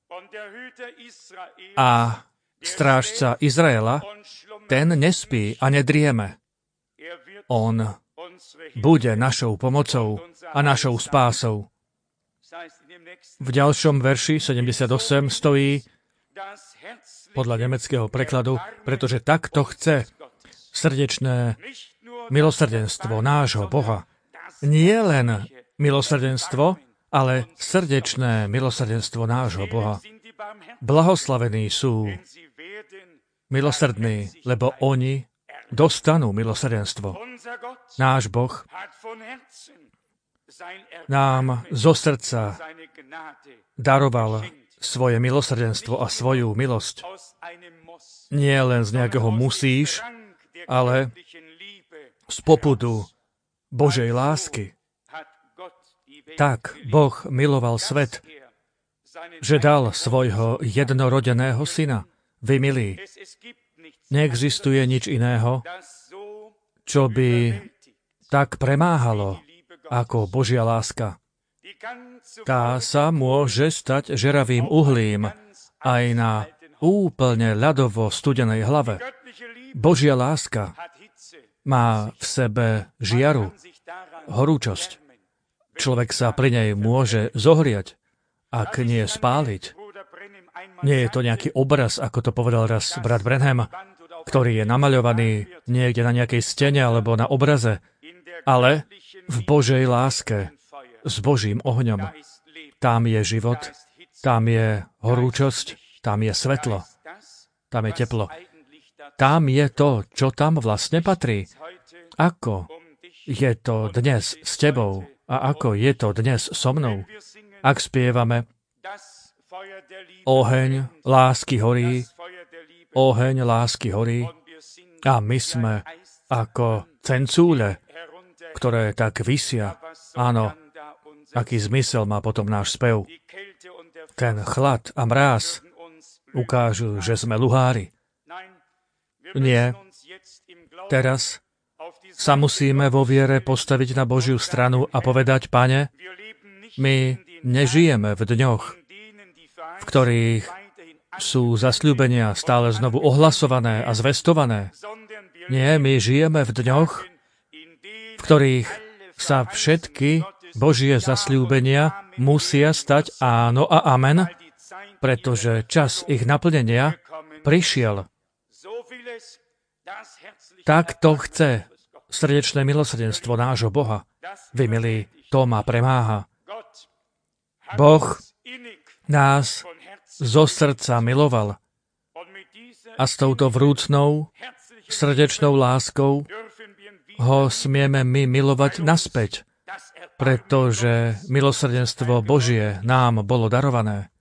A strážca Izraela, ten nespí a nedrieme. On bude našou pomocou a našou spásou. V ďalšom verši 78 stojí podľa nemeckého prekladu, pretože takto chce srdečné milosrdenstvo nášho Boha. Nie len milosrdenstvo, ale srdečné milosrdenstvo nášho Boha. Blahoslavení sú milosrdní, lebo oni dostanú milosrdenstvo. Náš Boh nám zo srdca daroval svoje milosrdenstvo a svoju milosť. Nie len z nejakého musíš, ale z popudu Božej lásky. Tak Boh miloval svet, že dal svojho jednorodeného syna. Vy, milí, neexistuje nič iného, čo by tak premáhalo ako Božia láska. Tá sa môže stať žeravým uhlím aj na úplne ľadovo studenej hlave. Božia láska má v sebe žiaru, horúčosť. Človek sa pri nej môže zohriať, ak nie spáliť. Nie je to nejaký obraz, ako to povedal raz brat Branham, ktorý je namaľovaný niekde na nejakej stene alebo na obraze, ale v Božej láske, s Božím ohňom. Tam je život, tam je horúčosť, tam je svetlo, tam je teplo. Tam je to, čo tam vlastne patrí. Ako je to dnes s tebou a ako je to dnes so mnou. Ak spievame oheň lásky horí, oheň lásky horí a my sme ako cencúle, ktoré tak visia. Áno, aký zmysel má potom náš spev. Ten chlad a mráz ukážu, že sme luhári. Nie. Teraz sa musíme vo viere postaviť na Božiu stranu a povedať, Pane, my nežijeme v dňoch, v ktorých sú zasľúbenia stále znovu ohlasované a zvestované. Nie, my žijeme v dňoch, v ktorých sa všetky Božie zasľúbenia musia stať áno a amen, pretože čas ich naplnenia prišiel. Tak to chce srdečné milosrdenstvo nášho Boha. Vy, milí, to ma premáha. Boh nás zo srdca miloval a s touto vrúcnou, srdečnou láskou ho smieme my milovať naspäť, pretože milosrdenstvo Božie nám bolo darované.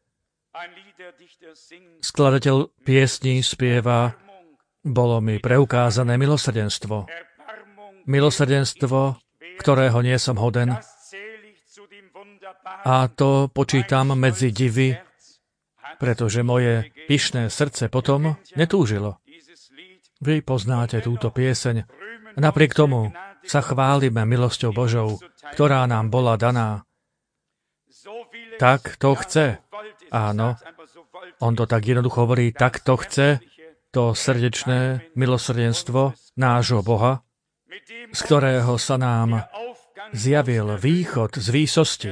Skladateľ piesní spieva: bolo mi preukázané milosrdenstvo. Milosrdenstvo, ktorého nie som hoden, a to počítam medzi divy, pretože moje pyšné srdce potom netúžilo. Vy poznáte túto pieseň. Napriek tomu sa chválime milosťou Božou, ktorá nám bola daná. Tak to chce. Áno, on to tak jednoducho hovorí, tak to chce, to srdečné milosrdenstvo nášho Boha, z ktorého sa nám zjavil východ z výsosti,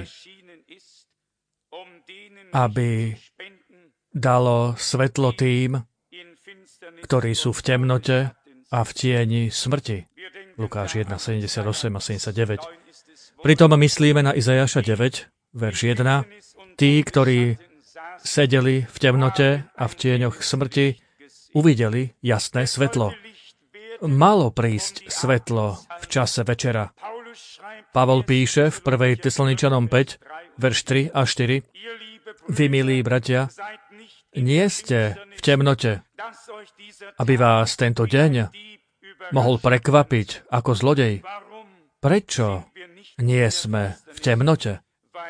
aby dalo svetlo tým, ktorí sú v temnote a v tieni smrti. Lukáš 1, 78 a 79. Pritom myslíme na Izajaša 9, verš 1. Tí, ktorí sedeli v temnote a v tieňoch smrti, uvideli jasné svetlo. Malo prísť svetlo v čase večera. Pavol píše v 1. Tesaloničanom 5, verš 3 a 4. Vy, milí bratia, nie ste v temnote, aby vás tento deň mohol prekvapiť ako zlodej. Prečo nie sme v temnote?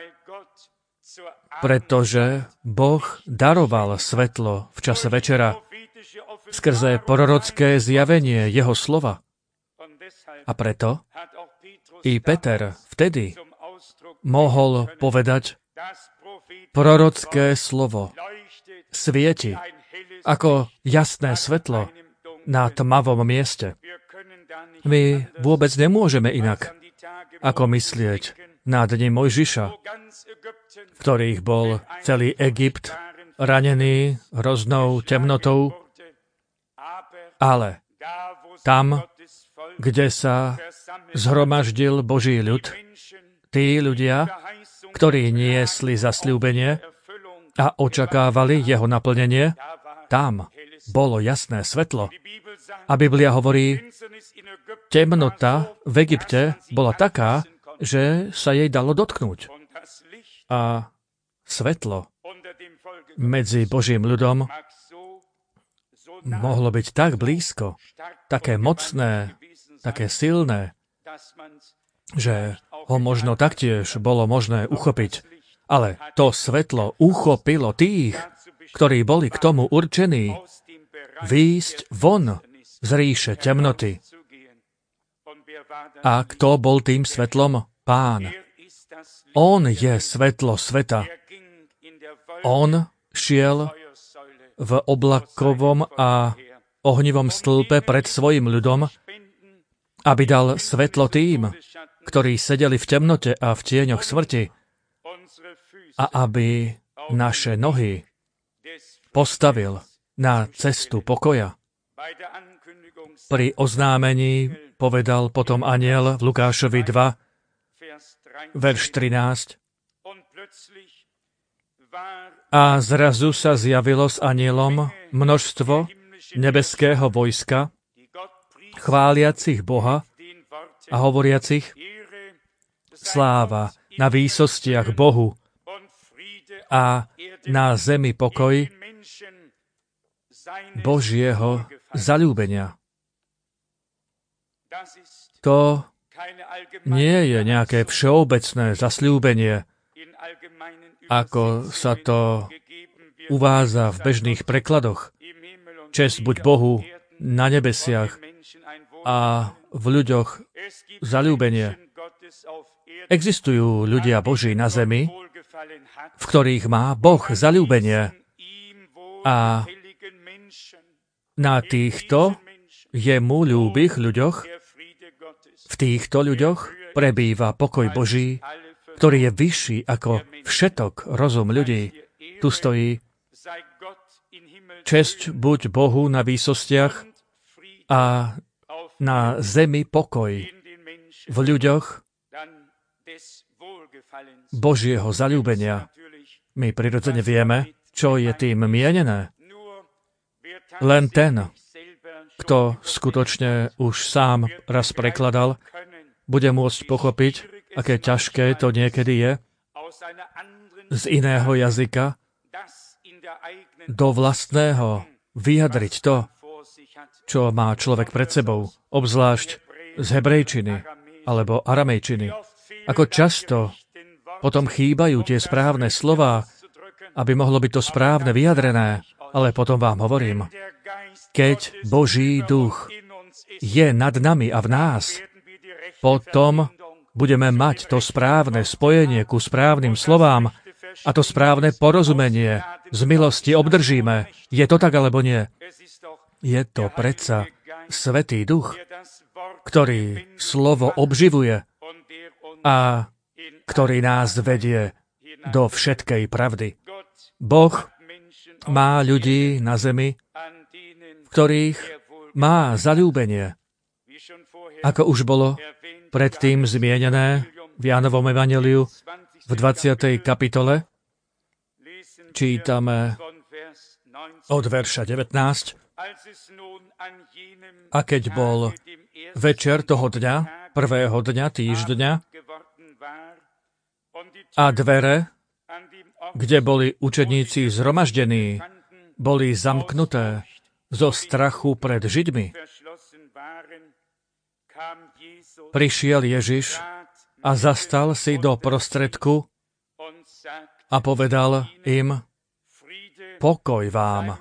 Pretože Boh daroval svetlo v čase večera skrze prorocké zjavenie jeho slova. A preto i Peter vtedy mohol povedať: prorocké slovo svieti ako jasné svetlo na tmavom mieste. My vôbec nemôžeme inak, ako myslieť na dni Mojžiša, v ktorých bol celý Egypt ranený hroznou temnotou, ale tam, kde sa zhromaždil Boží ľud, tí ľudia, ktorí niesli zasľúbenie a očakávali jeho naplnenie, tam bolo jasné svetlo. A Biblia hovorí, temnota v Egypte bola taká, že sa jej dalo dotknúť. A svetlo medzi Božím ľudom mohlo byť tak blízko, také mocné, také silné, že ho možno taktiež bolo možné uchopiť. Ale to svetlo uchopilo tých, ktorí boli k tomu určení, výjsť von z ríše temnoty. A kto bol tým svetlom? Pán. On je svetlo sveta. On šiel v oblakovom a ohnivom stĺpe pred svojim ľudom, aby dal svetlo tým, ktorí sedeli v temnote a v tieňoch smrti, a aby naše nohy postavil na cestu pokoja. Pri oznámení povedal potom anjel v Lukášovi 2, verš 13, a zrazu sa zjavilo s anjelom množstvo nebeského vojska, chváliacich Boha a hovoriacich: sláva na výsostiach Bohu a na zemi pokoj Božieho zaľúbenia. To nie je nejaké všeobecné zasľúbenie, ako sa to uvádza v bežných prekladoch. Česť buď Bohu na nebesiach a v ľuďoch zaľúbenie. Existujú ľudia Boží na zemi, v ktorých má Boh zaľúbenie, a na týchto jemu ľúbych ľuďoch, v týchto ľuďoch prebýva pokoj Boží, ktorý je vyšší ako všetok rozum ľudí. Tu stojí: Česť buď Bohu na výsostiach a na zemi pokoj v ľuďoch Božieho zaľúbenia. My prirodzene vieme, čo je tým mienené. Len ten, kto skutočne už sám raz prekladal, bude môcť pochopiť, aké ťažké to niekedy je z iného jazyka do vlastného vyjadriť to, čo má človek pred sebou, obzvlášť z hebrejčiny alebo aramejčiny. Ako často potom chýbajú tie správne slová, aby mohlo byť to správne vyjadrené, ale potom vám hovorím, keď Boží duch je nad nami a v nás, potom budeme mať to správne spojenie ku správnym slovám a to správne porozumenie z milosti obdržíme. Je to tak, alebo nie? Je to predsa Svätý Duch, ktorý slovo obživuje a ktorý nás vedie do všetkej pravdy. Boh má ľudí na zemi, v ktorých má zaľúbenie. Ako už bolo predtým zmienené v Jánovom evanjeliu v 20. kapitole, čítame od verša 19. A keď bol večer toho dňa, prvého dňa týždňa, a dvere, kde boli učeníci zhromaždení, boli zamknuté zo strachu pred Židmi, prišiel Ježiš a zastal si do prostredku a povedal im, pokoj vám.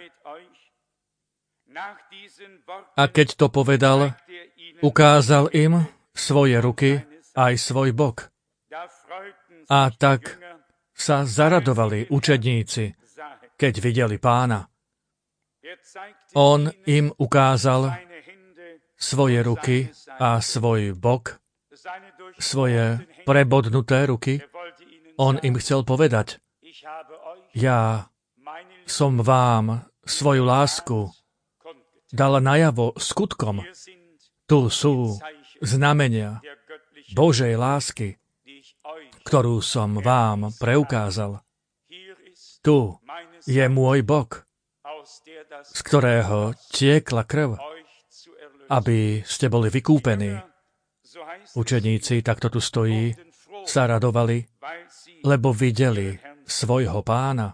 A keď to povedal, ukázal im svoje ruky aj svoj bok. A tak sa zaradovali učedníci, keď videli Pána. On im ukázal svoje ruky a svoj bok, svoje prebodnuté ruky. On im chcel povedať, ja som vám svoju lásku dal najavo skutkom. Tu sú znamenia Božej lásky, ktorú som vám preukázal. Tu je môj bok, z ktorého tiekla krv, aby ste boli vykúpení. Učeníci, takto tu stojí, sa radovali, lebo videli svojho Pána.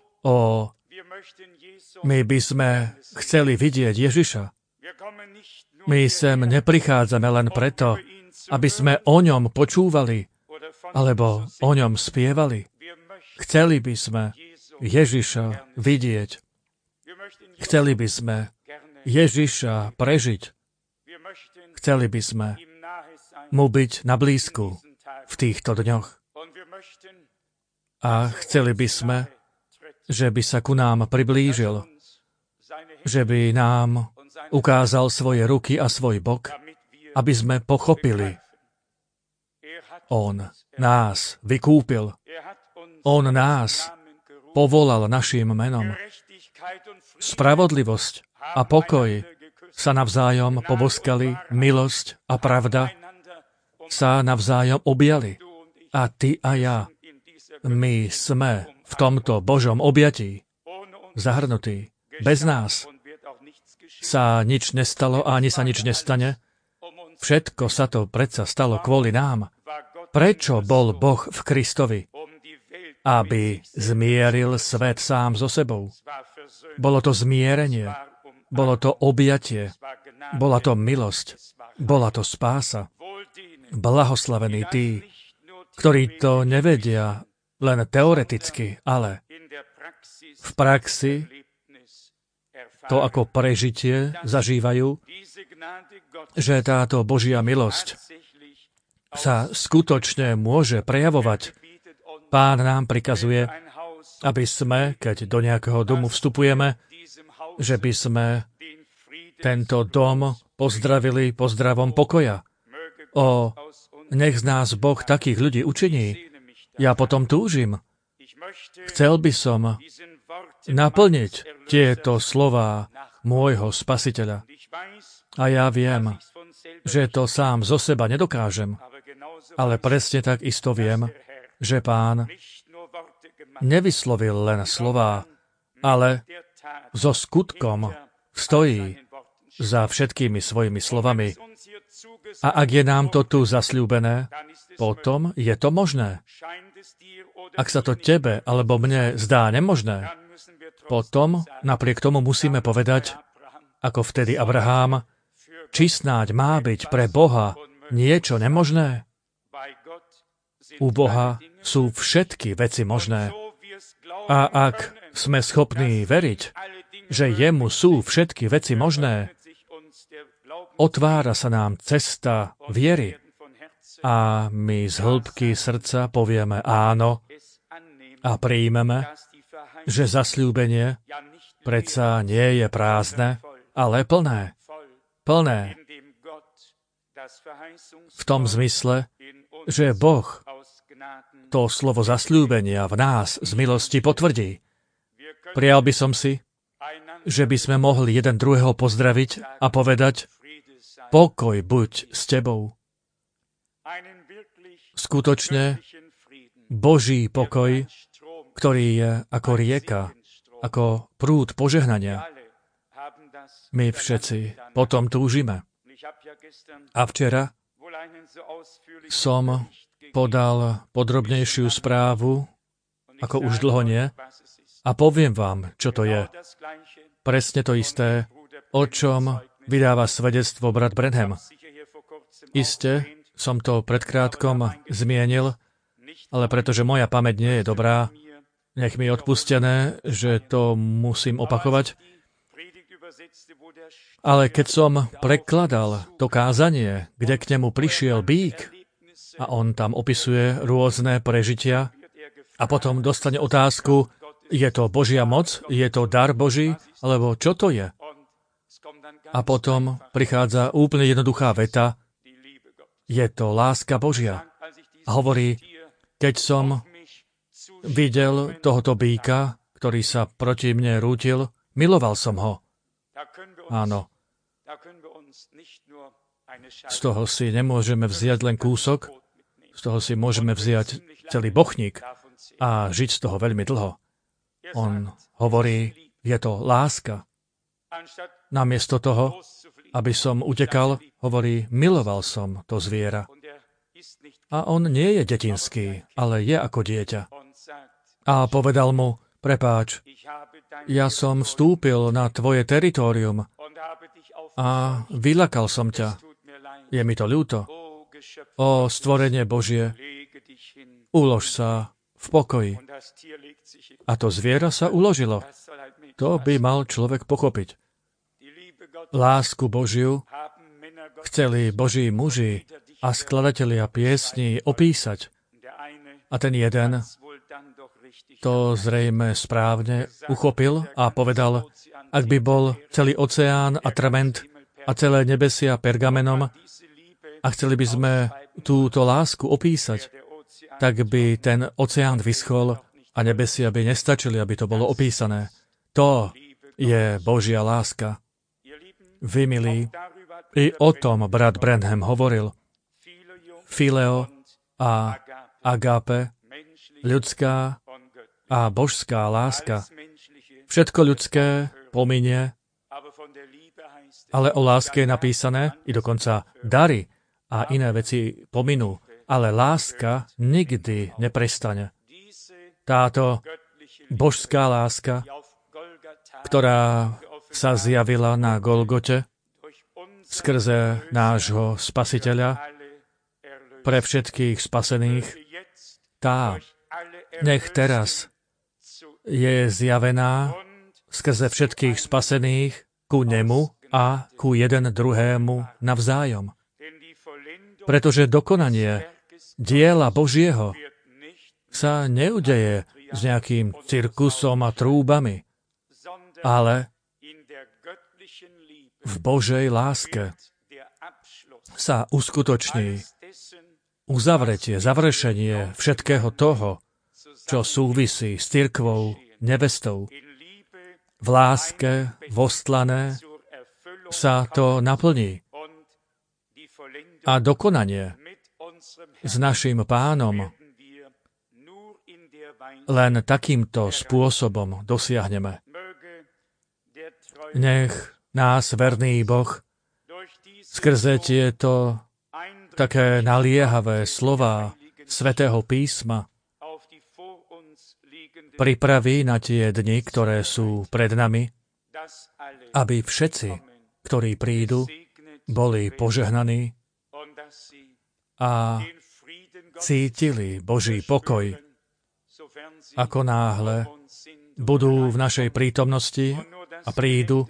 My by sme chceli vidieť Ježiša. My sem neprichádzame len preto, aby sme o ňom počúvali, alebo o ňom spievali. Chceli by sme Ježiša vidieť. Chceli by sme Ježiša prežiť. Chceli by sme mu byť na blízku v týchto dňoch. A chceli by sme, že by sa ku nám priblížil, že by nám ukázal svoje ruky a svoj bok, aby sme pochopili. On nás vykúpil. On nás povolal naším menom. Spravodlivosť a pokoj sa navzájom poboskali, milosť a pravda sa navzájom objali. A ty a ja, my sme v tomto Božom objatí zahrnutí. Bez nás sa nič nestalo a ani sa nič nestane. Všetko sa to predsa stalo kvôli nám. Prečo bol Boh v Kristovi? Aby zmieril svet sám so sebou. Bolo to zmierenie, bolo to objatie, bola to milosť, bola to spása. Blahoslavení tí, ktorí to nevedia len teoreticky, ale v praxi to ako prežitie zažívajú, že táto Božia milosť sa skutočne môže prejavovať. Pán nám prikazuje, aby sme, keď do nejakého domu vstupujeme, že by sme tento dom pozdravili pozdravom pokoja. Nech z nás Boh takých ľudí učiní. Ja potom túžim. Chcel by som naplniť tieto slová môjho Spasiteľa. A ja viem, že to sám zo seba nedokážem, ale presne tak isto viem, že Pán nevyslovil len slová, ale so skutkom stojí za všetkými svojimi slovami. A ak je nám to tu zasľúbené, potom je to možné. Ak sa to tebe alebo mne zdá nemožné, potom napriek tomu musíme povedať, ako vtedy Abraham, či snáď má byť pre Boha niečo nemožné? U Boha sú všetky veci možné. A ak sme schopní veriť, že jemu sú všetky veci možné, otvára sa nám cesta viery a my z hĺbky srdca povieme áno a príjmeme, že zasľúbenie predsa nie je prázdne, ale plné. Plné. V tom zmysle, že Boh to slovo zasľúbenia v nás z milosti potvrdí. Prijal by som si, že by sme mohli jeden druhého pozdraviť a povedať pokoj buď s tebou. Skutočne Boží pokoj, ktorý je ako rieka, ako prúd požehnania. My všetci potom túžime. A včera som podal podrobnejšiu správu, ako už dlho nie, a poviem vám, čo to je. Presne to isté, o čom vydáva svedectvo brat Branham. Iste som to predkrátkom zmienil, ale pretože moja pamäť nie je dobrá, nech mi je odpustené, že to musím opakovať. Ale keď som prekladal to kázanie, kde k nemu prišiel bík a on tam opisuje rôzne prežitia a potom dostane otázku, je to Božia moc, je to dar Boží, alebo čo to je? A potom prichádza úplne jednoduchá veta, je to láska Božia. A hovorí, keď som videl tohoto bíka, ktorý sa proti mne rútil, miloval som ho. Áno. Z toho si nemôžeme vziať len kúsok, z toho si môžeme vziať celý bochník a žiť z toho veľmi dlho. On hovorí, je to láska. Namiesto toho, aby som utekal, hovorí, miloval som to zviera. A on nie je detinský, ale je ako dieťa. A povedal mu, prepáč, ja som vstúpil na tvoje teritorium a vylakal som ťa. Je mi to ľúto. O stvorenie Božie, ulož sa v pokoji. A to zviera sa uložilo. To by mal človek pochopiť. Lásku Božiu chceli Boží muži a skladatelia piesní opísať. A ten jeden to zrejme správne uchopil a povedal, ak by bol celý oceán atrament a celé nebesia pergamenom a chceli by sme túto lásku opísať, tak by ten oceán vyschol a nebesia by nestačili, aby to bolo opísané. To je Božia láska. Vy, milí, i o tom brat Branham hovoril. Fileo a agape, ľudská a božská láska. Všetko ľudské pominie, ale o láske je napísané, i dokonca dary a iné veci pominú, ale láska nikdy neprestane. Táto božská láska, ktorá sa zjavila na Golgote skrze nášho Spasiteľa pre všetkých spasených, tá nech teraz je zjavená skrze všetkých spasených ku nemu a ku jeden druhému navzájom. Pretože dokonanie diela Božieho sa neudeje s nejakým cirkusom a trúbami, ale v Božej láske sa uskutoční uzavretie, završenie všetkého toho, čo súvisí s cirkvou, nevestou, v láske vostlané sa to naplní. A dokonanie s našim Pánom len takýmto spôsobom dosiahneme. Nech nás verný Boh skrze tieto také naliehavé slová Svätého písma pripraví na tie dni, ktoré sú pred nami, aby všetci, ktorí prídu, boli požehnaní a cítili Boží pokoj, ako náhle budú v našej prítomnosti a prídu,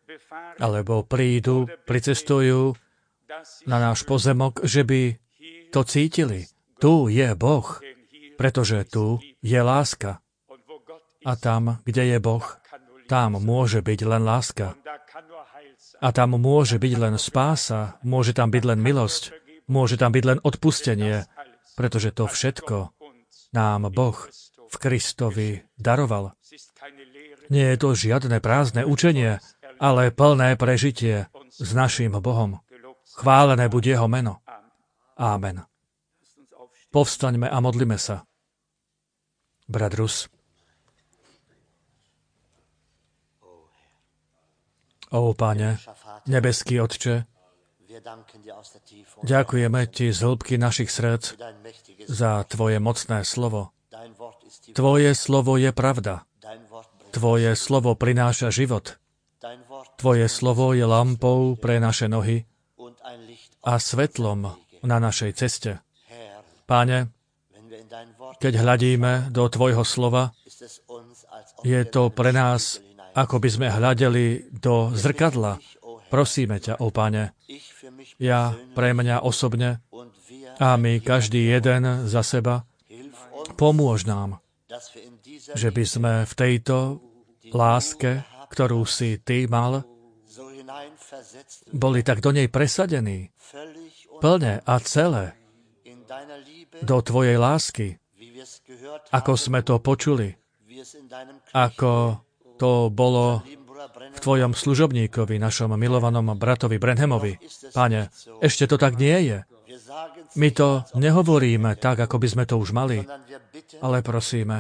pricestujú na náš pozemok, že by to cítili. Tu je Boh, pretože tu je láska. A tam, kde je Boh, tam môže byť len láska. A tam môže byť len spása, môže tam byť len milosť, môže tam byť len odpustenie, pretože to všetko nám Boh v Kristovi daroval. Nie je to žiadne prázdne učenie, ale plné prežitie s naším Bohom. Chválené buď jeho meno. Amen. Povstaňme a modlime sa. Brat Rus. Ó, Pane, nebeský Otče, ďakujeme Ti z hĺbky našich srdc za Tvoje mocné slovo. Tvoje slovo je pravda. Tvoje slovo prináša život. Tvoje slovo je lampou pre naše nohy a svetlom na našej ceste. Páne, keď hľadíme do Tvojho slova, je to pre nás, ako by sme hľadeli do zrkadla. Prosíme ťa, ó Pane, ja pre mňa osobne a my každý jeden za seba, pomôž nám, že by sme v tejto láske, ktorú si Ty mal, boli tak do nej presadení, plne a celé, do Tvojej lásky, ako sme to počuli, ako to bolo v Tvojom služobníkovi, našom milovanom bratovi Branhamovi. Pane, ešte to tak nie je. My to nehovoríme tak, ako by sme to už mali, ale prosíme,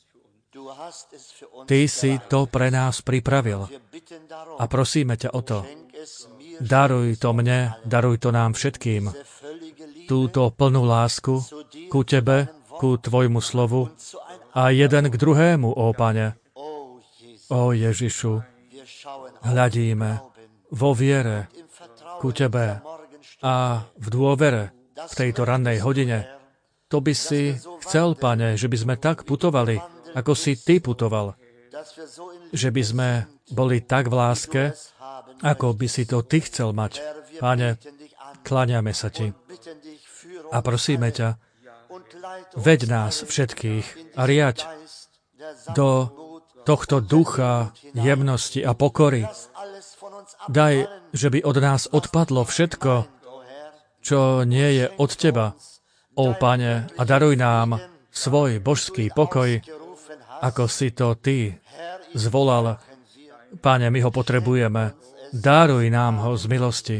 Ty si to pre nás pripravil a prosíme ťa o to. Daruj to mne, daruj to nám všetkým. Túto plnú lásku ku Tebe, ku Tvojmu slovu a jeden k druhému, ó Pane. Ó Ježišu, hľadíme vo viere ku Tebe a v dôvere v tejto rannej hodine. To by si chcel, Pane, že by sme tak putovali, ako si Ty putoval. Že by sme boli tak v láske, ako by si to Ty chcel mať. Pane, kláňame sa Ti a prosíme ťa, veď nás všetkých a riaď do tohto ducha jemnosti a pokory. Daj, že by od nás odpadlo všetko, čo nie je od Teba, ó Pane, a daruj nám svoj božský pokoj, ako si to Ty zvolal. Pane, my ho potrebujeme. Daruj nám ho z milosti.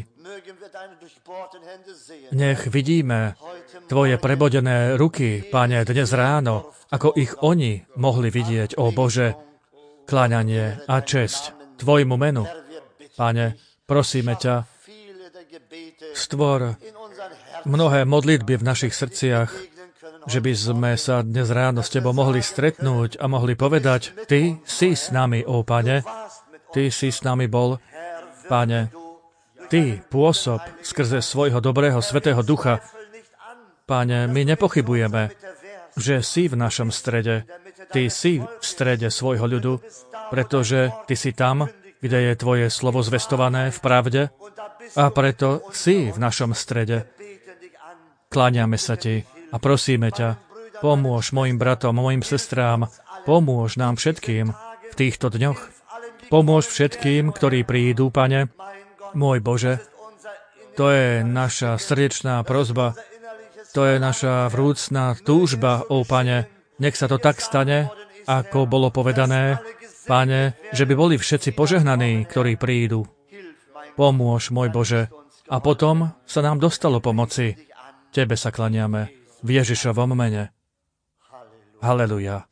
Nech vidíme Tvoje prebodené ruky, Pane, dnes ráno, ako ich oni mohli vidieť, ó Bože, kláňanie a česť Tvojmu menu. Pane, prosíme ťa, stvor mnohé modlitby v našich srdciach, že by sme sa dnes ráno s Tebou mohli stretnúť a mohli povedať, Ty si s nami, ó Pane, Ty si s nami bol, Pane, Ty pôsob skrze svojho dobrého Svätého Ducha. Pane, my nepochybujeme, že si v našom strede. Ty si v strede svojho ľudu, pretože Ty si tam, kde je Tvoje slovo zvestované v pravde, a preto si v našom strede. Kláňame sa Ti a prosíme ťa, pomôž mojim bratom, mojim sestrám, pomôž nám všetkým v týchto dňoch. Pomôž všetkým, ktorí prídu, Pane. Môj Bože, to je naša srdečná prosba, to je naša vrúcna túžba, ó Pane. Nech sa to tak stane, ako bolo povedané, Pane, že by boli všetci požehnaní, ktorí prídu. Pomôž, môj Bože, a potom sa nám dostalo pomoci. Tebe sa klaniame v Ježišovom mene. Haleluja.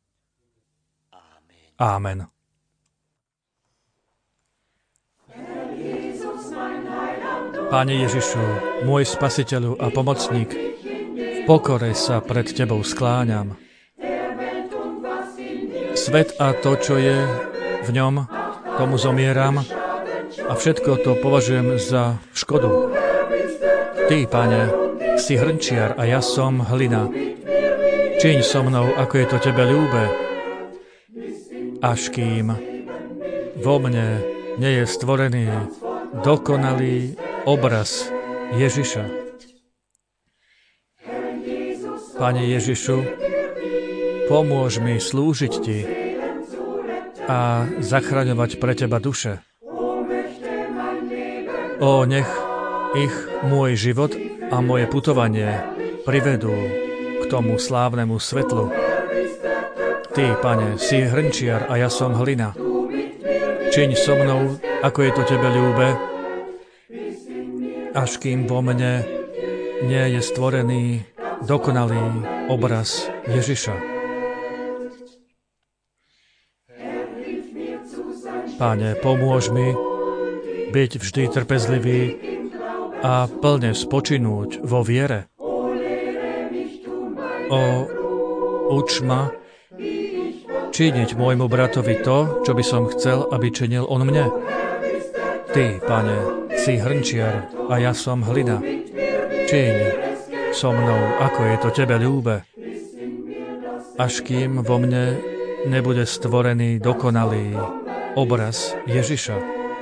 Amen. Pane Ježišu, môj Spasiteľu a pomocník, v pokore sa pred Tebou skláňam. Svet a to, čo je v ňom, tomu zomieram a všetko to považujem za škodu. Ty, Pane, si hrnčiar a ja som hlina. Čiň so mnou, ako je to Tebe ľúbe, až kým vo mne nie je stvorený dokonalý obraz Ježiša. Pane Ježišu, pomôž mi slúžiť Ti a zachraňovať pre Teba duše. O, nech ich môj život a moje putovanie privedú k tomu slávnemu svetlu. Ty, Pane, si hrnčiar a ja som hlina. Čiň so mnou, ako je to Tebe ľúbe, až kým vo mne nie je stvorený dokonalý obraz Ježiša. Pane, pomôž mi byť vždy trpezlivý a plne spočinúť vo viere. Uč ma činiť môjmu bratovi to, čo by som chcel, aby činil on mne. Ty, Pane, si hrnčiar a ja som hlina. Čiň so mnou, ako je to Tebe ľúbe, až kým vo mne nebude stvorený dokonalý obraz Ježiša.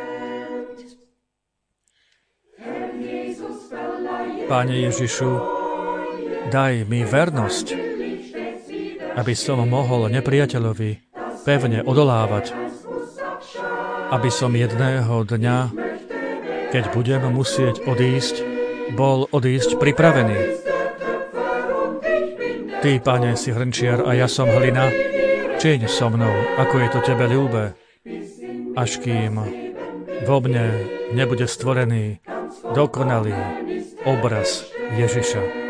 Pane Ježišu, daj mi vernosť, aby som mohol nepriateľovi pevne odolávať, aby som jedného dňa, keď budem musieť odísť, bol odísť pripravený. Ty, Pane, si hrnčiar a ja som hlina, čiň so mnou, ako je to Tebe ľúbe, až kým vo mne nebude stvorený dokonalý obraz Ježiša.